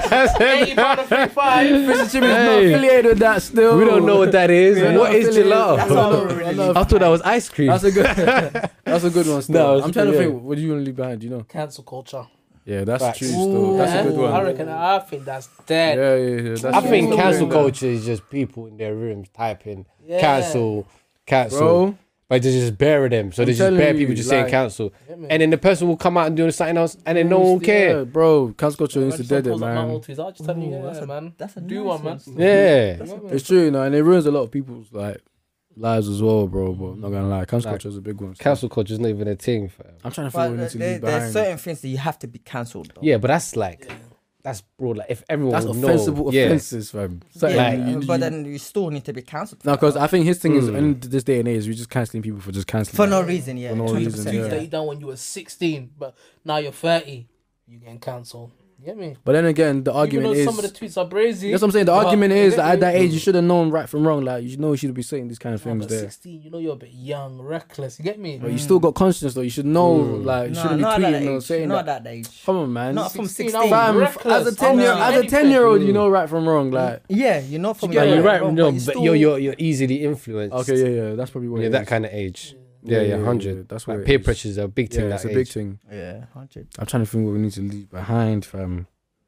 80 pound and 35.
Fish and Chip is not affiliated with that still.
We don't know what that is.
We're
What
not
is
affiliated.
gelato?
That's all I really
I
I thought that was ice cream.
That's a good. That's a good one. Still.
No,
I'm trying to
yeah.
think. What do you want to leave behind? Do you know?
Cancel culture.
Yeah, that's
Facts.
true. Still, that's a good one.
I think that's dead.
Yeah. That's
I
true.
think
Still
cancel
doing that.
culture is just people in their rooms typing
Yeah.
cancel,
Bro.
but they just bury them. So
I'm
there's just
telling
bare
you,
people just saying
like-
cancel,
Get me?
and then the person will come out and do something else, and then no one will care.
Yeah, bro, cancel culture needs to
Just
dead it,
pose up my
man.
ultras. I'll just tell you,
Ooh,
yeah, man.
That's a
Do
nice
one, man.
Yeah,
It's true, you know, and it ruins a lot of people's like lives as well, bro. But I'm not gonna lie, cancel culture is a big one. So.
cancel culture is not even a thing. Fam.
I'm trying to figure out what we need
But
to
there's
leave behind.
certain things that you have to be cancelled.
Yeah, but that's like that's broad. Like if everyone
That's
would
offensive
know,
offenses, fam. Certain-
Like-
but then you still need to be cancelled.
No, because I think his thing is
Mm.
in this day and age, we're just cancelling people for just cancelling.
for no reason, yeah.
For no
100%,
reason,
Tweets
yeah.
that you done when you were 16, but now you're 30, you getting cancelled. You get me?
But then again, the
Even
argument
though
is.
some of the tweets are brazy.
That's what I'm saying. The
but-
argument is that at that
Yeah.
age, you should have known right from wrong. Like you know, you should be saying these kind of
Nah,
things
but
there.
16, you know you're a bit young, reckless. You get me?
But you still got conscience though. You should know, like, you
No,
shouldn't be
not at that
tweeting or
age.
saying
Not
that.
at that age.
Come on, man.
Not from
16,
16.
Fam,
reckless.
as a 10-year-old, you know right from wrong. Like,
Yeah, you're not from
No,
that
you're
age,
right.
bro,
No,
but
but you're easily influenced.
okay, yeah, that's probably what.
You're
it
that
is.
kind of age. Yeah, 100.
That's what
Like,
it
peer
is.
pressure is a big thing.
Yeah,
That
it's a big
age.
thing.
Yeah, 100.
I'm trying to think what we need to leave behind, fam.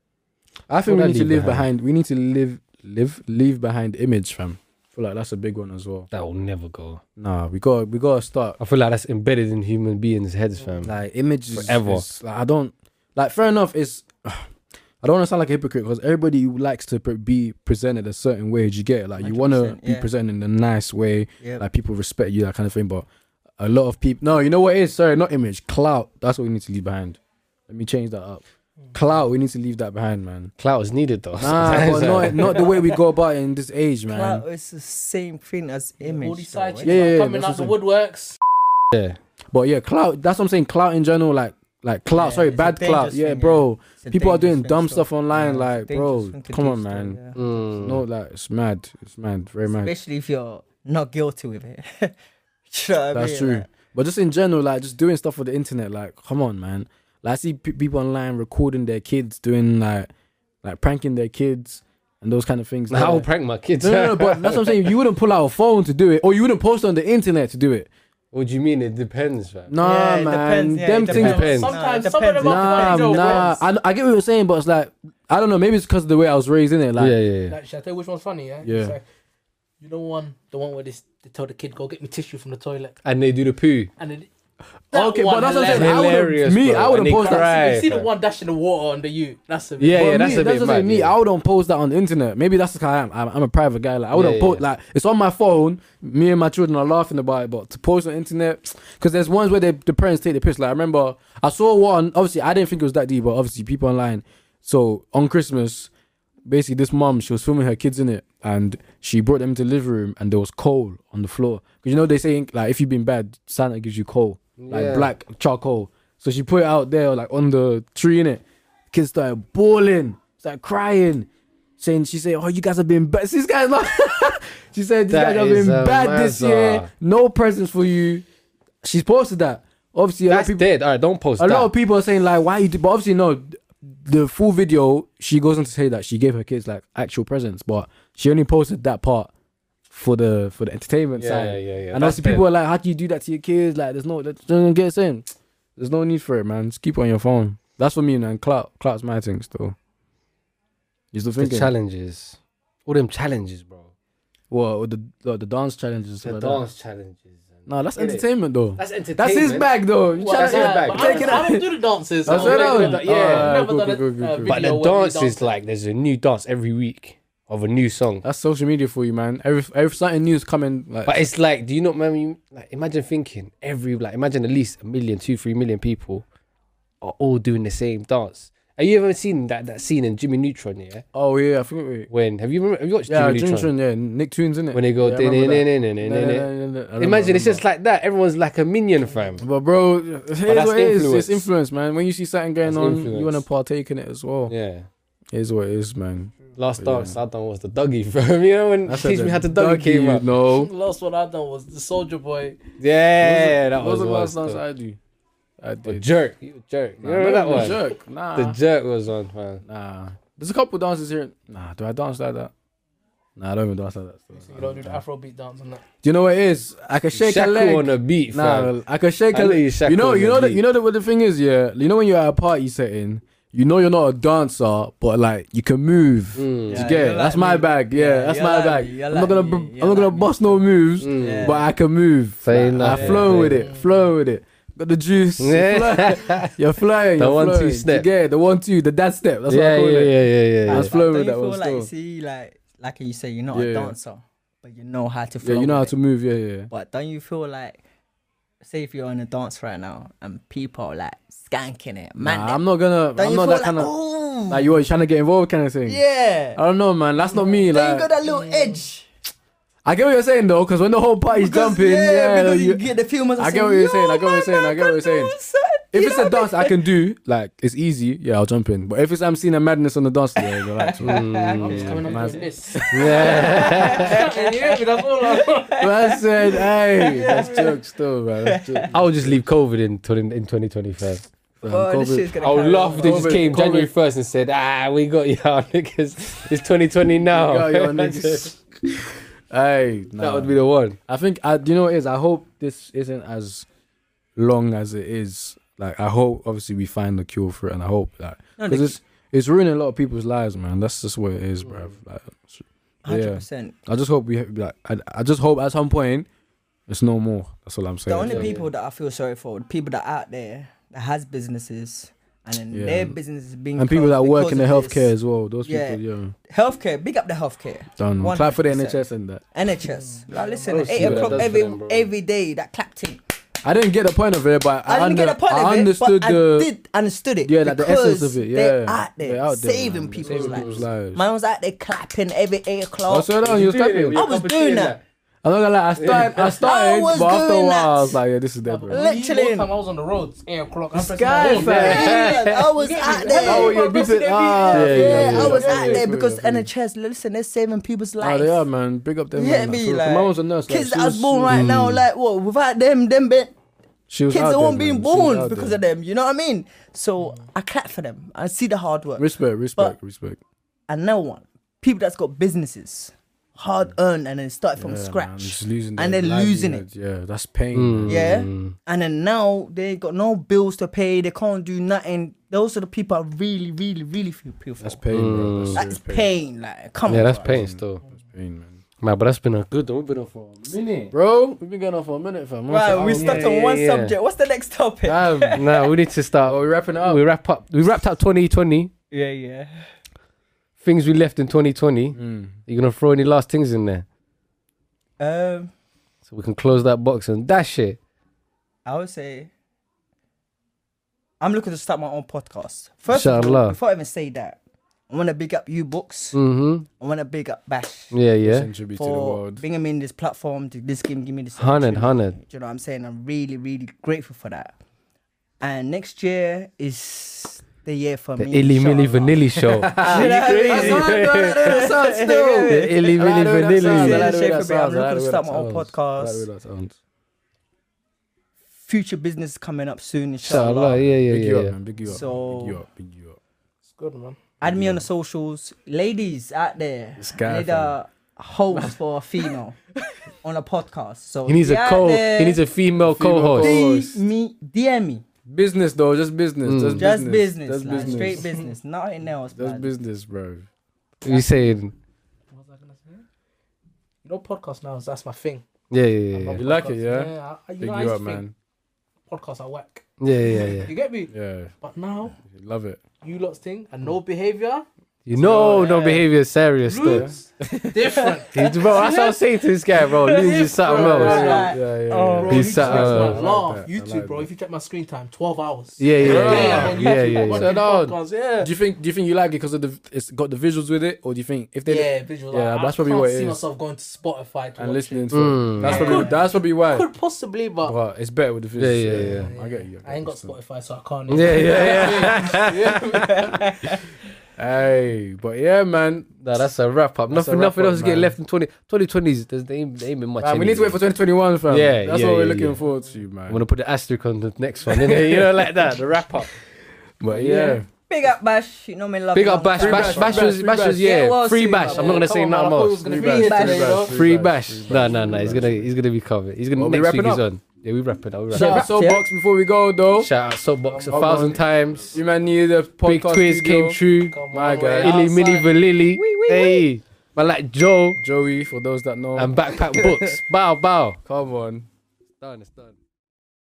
I think
What
we need to
leave
leave
behind?
behind. We need to leave behind image, fam. I feel like that's a big one as well.
That will never go.
Nah, we gotta start.
I feel like that's embedded in human beings' heads, fam.
Like image is,
Forever.
is- like, I don't like. Fair enough. It's I don't want to sound like a hypocrite because everybody likes to be presented a certain way. Do you get it? Like you want to
100%,
be
yeah.
presented in a nice way.
Yeah.
Like people respect you, that kind of thing. But a lot of people, no, you know what it is? Sorry, not image, clout. That's what we need to leave behind. Let me change that up. Clout, we need to leave that behind, man.
Clout is needed though.
Nah, but not the way we go about it in this age, man.
Clout is the same thing as image.
All these
though,
side
innit?
chicks
Yeah,
coming
that's
out the
what
woodworks.
Yeah.
But yeah, clout. That's what I'm saying. Clout in general, like clout.
Yeah,
sorry,
it's a
bad clout.
dangerous
Yeah,
thing,
bro.
It's a
People are doing
dangerous
dumb
thing
stuff
still.
online.
Yeah,
Like,
it's a
bro,
dangerous thing to
come
do
on,
still,
man.
yeah.
No, like it's mad. It's mad. Very mad.
Especially if you're not guilty with it. You know what I
That's
mean?
true.
Like,
But just in general, like just doing stuff for the internet, like come on, man. Like I see people online recording their kids doing like pranking their kids and those kind of things.
I will
Like,
prank my kids.
no, but that's what I'm saying. You wouldn't pull out a phone to do it, or you wouldn't post on the internet to do it.
What do you mean? It depends, fam.
Nah,
Yeah, it
man.
depends, yeah,
Them
it
things.
depends.
Sometimes
Nah, it
some of them
depends.
are funny,
Nah.
though,
I get what you're saying, but it's like I don't know. Maybe it's because of the way I was raised in it. Like,
yeah.
Like, should I tell you which one's funny? Yeah.
Yeah.
It's like, you know the one where they tell the kid go get me tissue from the toilet,
And they do the poo.
and then
okay, but that's what I'm saying.
Hilarious,
I
bro.
wouldn't
And they
post that.
cry.
You see the
fam.
one dashing the water on the U. That's a
Yeah,
But
that's
me,
a bit
what I'm
mad,
saying. Me,
yeah.
I wouldn't post that on the internet. Maybe that's how I am. I'm a private guy. Like I wouldn't
Yeah,
post.
yeah.
Like it's on my phone. Me and my children are laughing about it, but to post on the internet, because there's ones where the parents take the piss. Like I remember, I saw one. Obviously, I didn't think it was that deep, but obviously people online. So on Christmas, basically this mum, she was filming her kids in it, and she brought them into the living room, and there was coal on the floor. Because you know they say like if you've been bad, Santa gives you coal, like
Yeah.
black charcoal. So she put it out there, like on the tree in it. Kids started bawling, started crying, she said, "Oh, you guys have been bad." These guys, like, she said, "These
That
guys have
is
been
a
bad this
mazza.
year. No presents for you." She's posted that. Obviously,
That's dead. All right, don't post
a
that.
lot of people are saying like, "Why you?" But obviously, no. The full video, she goes on to say that she gave her kids like actual presents, but she only posted that part for the entertainment
Yeah,
side.
yeah.
And
That's
obviously, people are like, "How do you do that to your kids?" Like, there's no, that doesn't get saying. There's no need for it, man. Just keep it on your phone. That's for me, man. Clout's my thing still. You still
the
thinking?
challenges. All them challenges, bro.
What the dance challenges? and stuff
The
like
dance challenges.
that. No, that's
Innit?
entertainment though.
That's entertainment.
That's his bag though. You
Well,
trying
that's
to
his
yeah,
bag.
but
Take it
I
out.
don't do the dances.
That's
so
it
I've
out.
never done-
Yeah,
I've never
cool,
done a
cool, cool, cool.
video
But the
where we
dance is
dance.
like there's a new dance every week of a new song.
That's social media for you, man. Every something new is coming. Like,
But it's like, do you not remember? Like, imagine thinking imagine at least 1 million, 2-3 million people are all doing the same dance. Have you ever seen that scene in Jimmy Neutron? Yeah.
oh yeah, I think wait.
When have you watched
Yeah,
Jimmy Neutron?
yeah, Nick Tunes in it.
When they go,
Yeah, I remember
"Din-din-din-din-din-din-din."
that.
Imagine it's just like that. Everyone's like a minion, fam.
But bro, here's
that's
what it is.
influence.
It's influence, man. When you see something going
That's
on,
influence.
you want to partake in it as well.
Yeah.
Here's what it is, man.
Last
Yeah.
dance I done was the Dougie, fam. You know when
I
Teach
said
Me How to
the
Dougie came up.
No.
The last one I done was the Soldier Boy.
Yeah, that
What
was
the
one
last dance
still.
I do? I
The
did.
jerk. You a jerk. You
Nah,
remember
not
that
even
one?
the jerk. Nah.
The jerk was on, fam.
Nah. There's a couple dances here. Nah, do I dance like that? Nah, I don't even dance like that. Still.
You don't do the Afrobeat dance and that.
Do you know what it is? I can shake a
Shaku
leg.
on the beat, fam.
Nah, I can shake
I
a
know you
leg.
shaku
You know,
on
you
the
know that.
beat.
You know what the thing is, yeah. You know when you're at a party setting, you know you're not a dancer, but like you can move.
Mm.
Do you
Yeah,
get
you're
it? That's
like
my
me.
bag. Yeah,
Yeah,
that's
you're
my
like
bag.
me, you're
I'm
like
not gonna,
me,
I'm
you're
not gonna
like me.
bust no moves,
Mm.
Yeah.
but I can move.
Fair
I
enough.
flow
Yeah.
with it. Flow with it. Got the juice.
Yeah.
You're flying.
The
You're
1-2
flowing.
step.
You get it? The 1-2, the dad step. That's what
Yeah,
I call
yeah,
it.
yeah.
Let's
But
flow
don't
with
you
that
feel
one
like,
still.
see, like you say, you're not
Yeah,
a
yeah.
dancer, but you know how to flow.
Yeah, you know how
with
to
it.
move. Yeah, yeah.
But don't you feel like, say if you're on a dance right now and people are like skanking it, man,
Nah, I'm not gonna.
don't
I'm
you
not
feel
that
like,
kind of.
oh,
Like you're trying to get involved, kind of thing.
yeah,
I don't know, man. That's not me.
then you
Like
got that little edge.
I get what you're saying though, because when the whole party's
Because,
jumping, yeah,
because you
you,
get the filmers.
I get what you're saying. I get what you're saying. I get what you're saying. If it's a dance I can do, like it's easy, yeah, I'll jump in. But if it's I'm seeing a madness on the dance floor, you're like,
I'm just coming up
man.
doing this.
Yeah.
And you hear me? That's all I
I said, hey, that's jokes still, man. That's jokes.
I would just leave COVID in 2025.
Oh, this shit's gonna
I would
carry
laugh
on.
if they just
COVID,
came
COVID.
January 1st and said, we got y'all niggas. It's 2020 now.
Got your niggas. Hey,
That would be the one.
I think, you know what it is? I hope this isn't as long as it is. Like, I hope, obviously, we find the cure for it, and I hope that. Because it's ruining a lot of people's lives, man. That's just what it is, bruv. Like,
100%.
I just hope I just hope at some point it's no more. That's all I'm saying.
The only people that I feel sorry for, the people that are out there that has businesses and then their business is being
and people that work in the
because of
healthcare
this.
as well. Those people,
Healthcare, big up the healthcare.
Done. Clap for the NHS and that.
NHS. Like, listen,
Bro,
at
see
8
what
o'clock
that does for them, bro.
every day, that clap thing.
I didn't get the point of it, but
I didn't get the point of it,
understood
but I did understood it.
Yeah, like the essence
because
of it. Yeah,
they're out there,
They're out there,
saving
man.
people's
Saving
lives. Man was out there clapping every 8 o'clock.
Oh, so no, you was clapping.
I was doing that.
I'm not gonna lie, I started,
was
but after a
doing
while, I
that.
was like, yeah, this is dead, bro.
Literally.
One time I was on the roads, 8 o'clock. I'm pressing
Sky
my phone.
fan.
I was out there.
Oh, you're beeping.
I was out there
yeah,
because
yeah.
NHS, listen, they're saving people's
Oh,
lives.
they are, man. Big up them.
You
man.
get me?
My
Like,
mum was a nurse.
kids
like,
that was born right now, like, what, without them
she was
kids
out
that
there,
weren't being
man. She was
born
out
because
there.
of them, you know what I mean? So I clap for them. I see the hard work.
Respect.
And no one, people that's got businesses, hard earned, and then started from
Yeah,
scratch.
man, just losing
And
their
they're losing it.
livelihood. Yeah, that's pain. man.
Yeah. And then now they got no bills to pay. They can't do nothing. Those are the people I really, really, really feel for.
That's pain, bro. That's
That's
serious
pain. Like, come on.
Yeah, that's
bro.
pain still.
That's pain, man.
Man, but that's been a good one. We've been on for a minute.
Bro, we've been going on for a minute, fam.
Right, we stuck on one
yeah.
subject. What's the next topic?
No, we need to start.
Oh, we're wrapping it up.
We wrapped up 2020.
Yeah.
Things we left in 2020. You gonna throw any last things in there
Um,
so we can close that box and dash it?
I would say I'm looking to start my own podcast. First of all,
Inshallah.
before I even say that, I want to big up you books.
Mm-hmm.
I want to big up Bash
Yeah.
Contribute to the
for
world.
bringing me in this platform to this give me this
100.
opportunity. Do you know what I'm saying? I'm really, really grateful for that. And next year is the year for
The
me.
Illy Milli
inshallah.
Vanilli show.
You know what I mean?
The Illy Milli Vanilli.
I'm looking to start my own podcast. Future business coming up soon,
Inshallah.
inshallah.
Yeah.
Big you up, man. Big you up.
So-
Big you up.
It's good, man.
Add me on the socials. Ladies out there,
This guy,
I need a host for a female on a podcast. So
He needs
get
a
out there,
he needs a female co-host.
DM me.
Business though, just business.
Just business.
Just
Like,
business.
straight business. Nothing else,
Just
man.
business, bro.
You saying?
What was I gonna say? You know, podcast now, that's my thing.
Yeah.
You like it, yeah?
Yeah. I
Big
used
you
to
up,
think
man.
podcasts are whack.
Yeah.
You get me?
Yeah,
But now,
love it.
you lot's thing and no behavior,
You know, no
Yeah.
behavior is serious though.
Luke's different.
Bro, that's what I was saying to this guy, bro. Lose is something
Bro,
else.
right.
Yeah.
Oh,
Bro,
He's
you
sat-
check my
I
like
laugh.
that. I
YouTube,
like
bro.
that.
If you check my screen time, 12 hours.
Yeah.
I'm on
Yeah.
YouTube, watching
So now-
podcasts, yeah.
Do you think you like it because of it's got the visuals with it, or do you think if they
Yeah, visual.
Yeah,
Like,
that's
I
probably
can't
what it
see
is.
myself going to Spotify to
and
watch
listening
it.
to it? That's probably why.
Could possibly, but
But it's better with the visuals.
Yeah.
I get you.
I ain't got Spotify, so I can't.
Yeah.
Hey, but yeah, man.
Nah, that's a wrap up.
That's a
Nothing
wrap
else
up,
is getting
man.
left in 2020s. They ain't been much.
We need to wait for
anyway.
2021, fam.
Yeah,
that's
yeah,
what we're
yeah,
looking
yeah.
forward to, man.
I'm gonna put the asterisk on the next one, innit? You know, like that. The wrap up.
But yeah,
Big up Bash. You know me love
Big
you
up
long
Bash.
time.
Bash was
Yeah,
yeah.
well,
Free
soon,
Bash.
man.
I'm not gonna say
Come on,
nothing
I thought it was
else.
gonna
Free
be
Bash,
here,
Free Bash.
Free
No. He's gonna be covered. He's gonna
Well, we
next week.
wrapping
He's
up?
on. Yeah, we wrapping up.
shout out
yeah.
Soapbox before we go though.
Shout out Soapbox
Come
1,000
on.
times.
You man needed a podcast.
Big Twiz
studio.
came true.
Come
My
on,
guy.
wait,
Illy Milli
outside.
Vanilli. Hey, man, like Joe
Joey, for those that know.
and Backpack Books. Bow.
Come on.
It's done.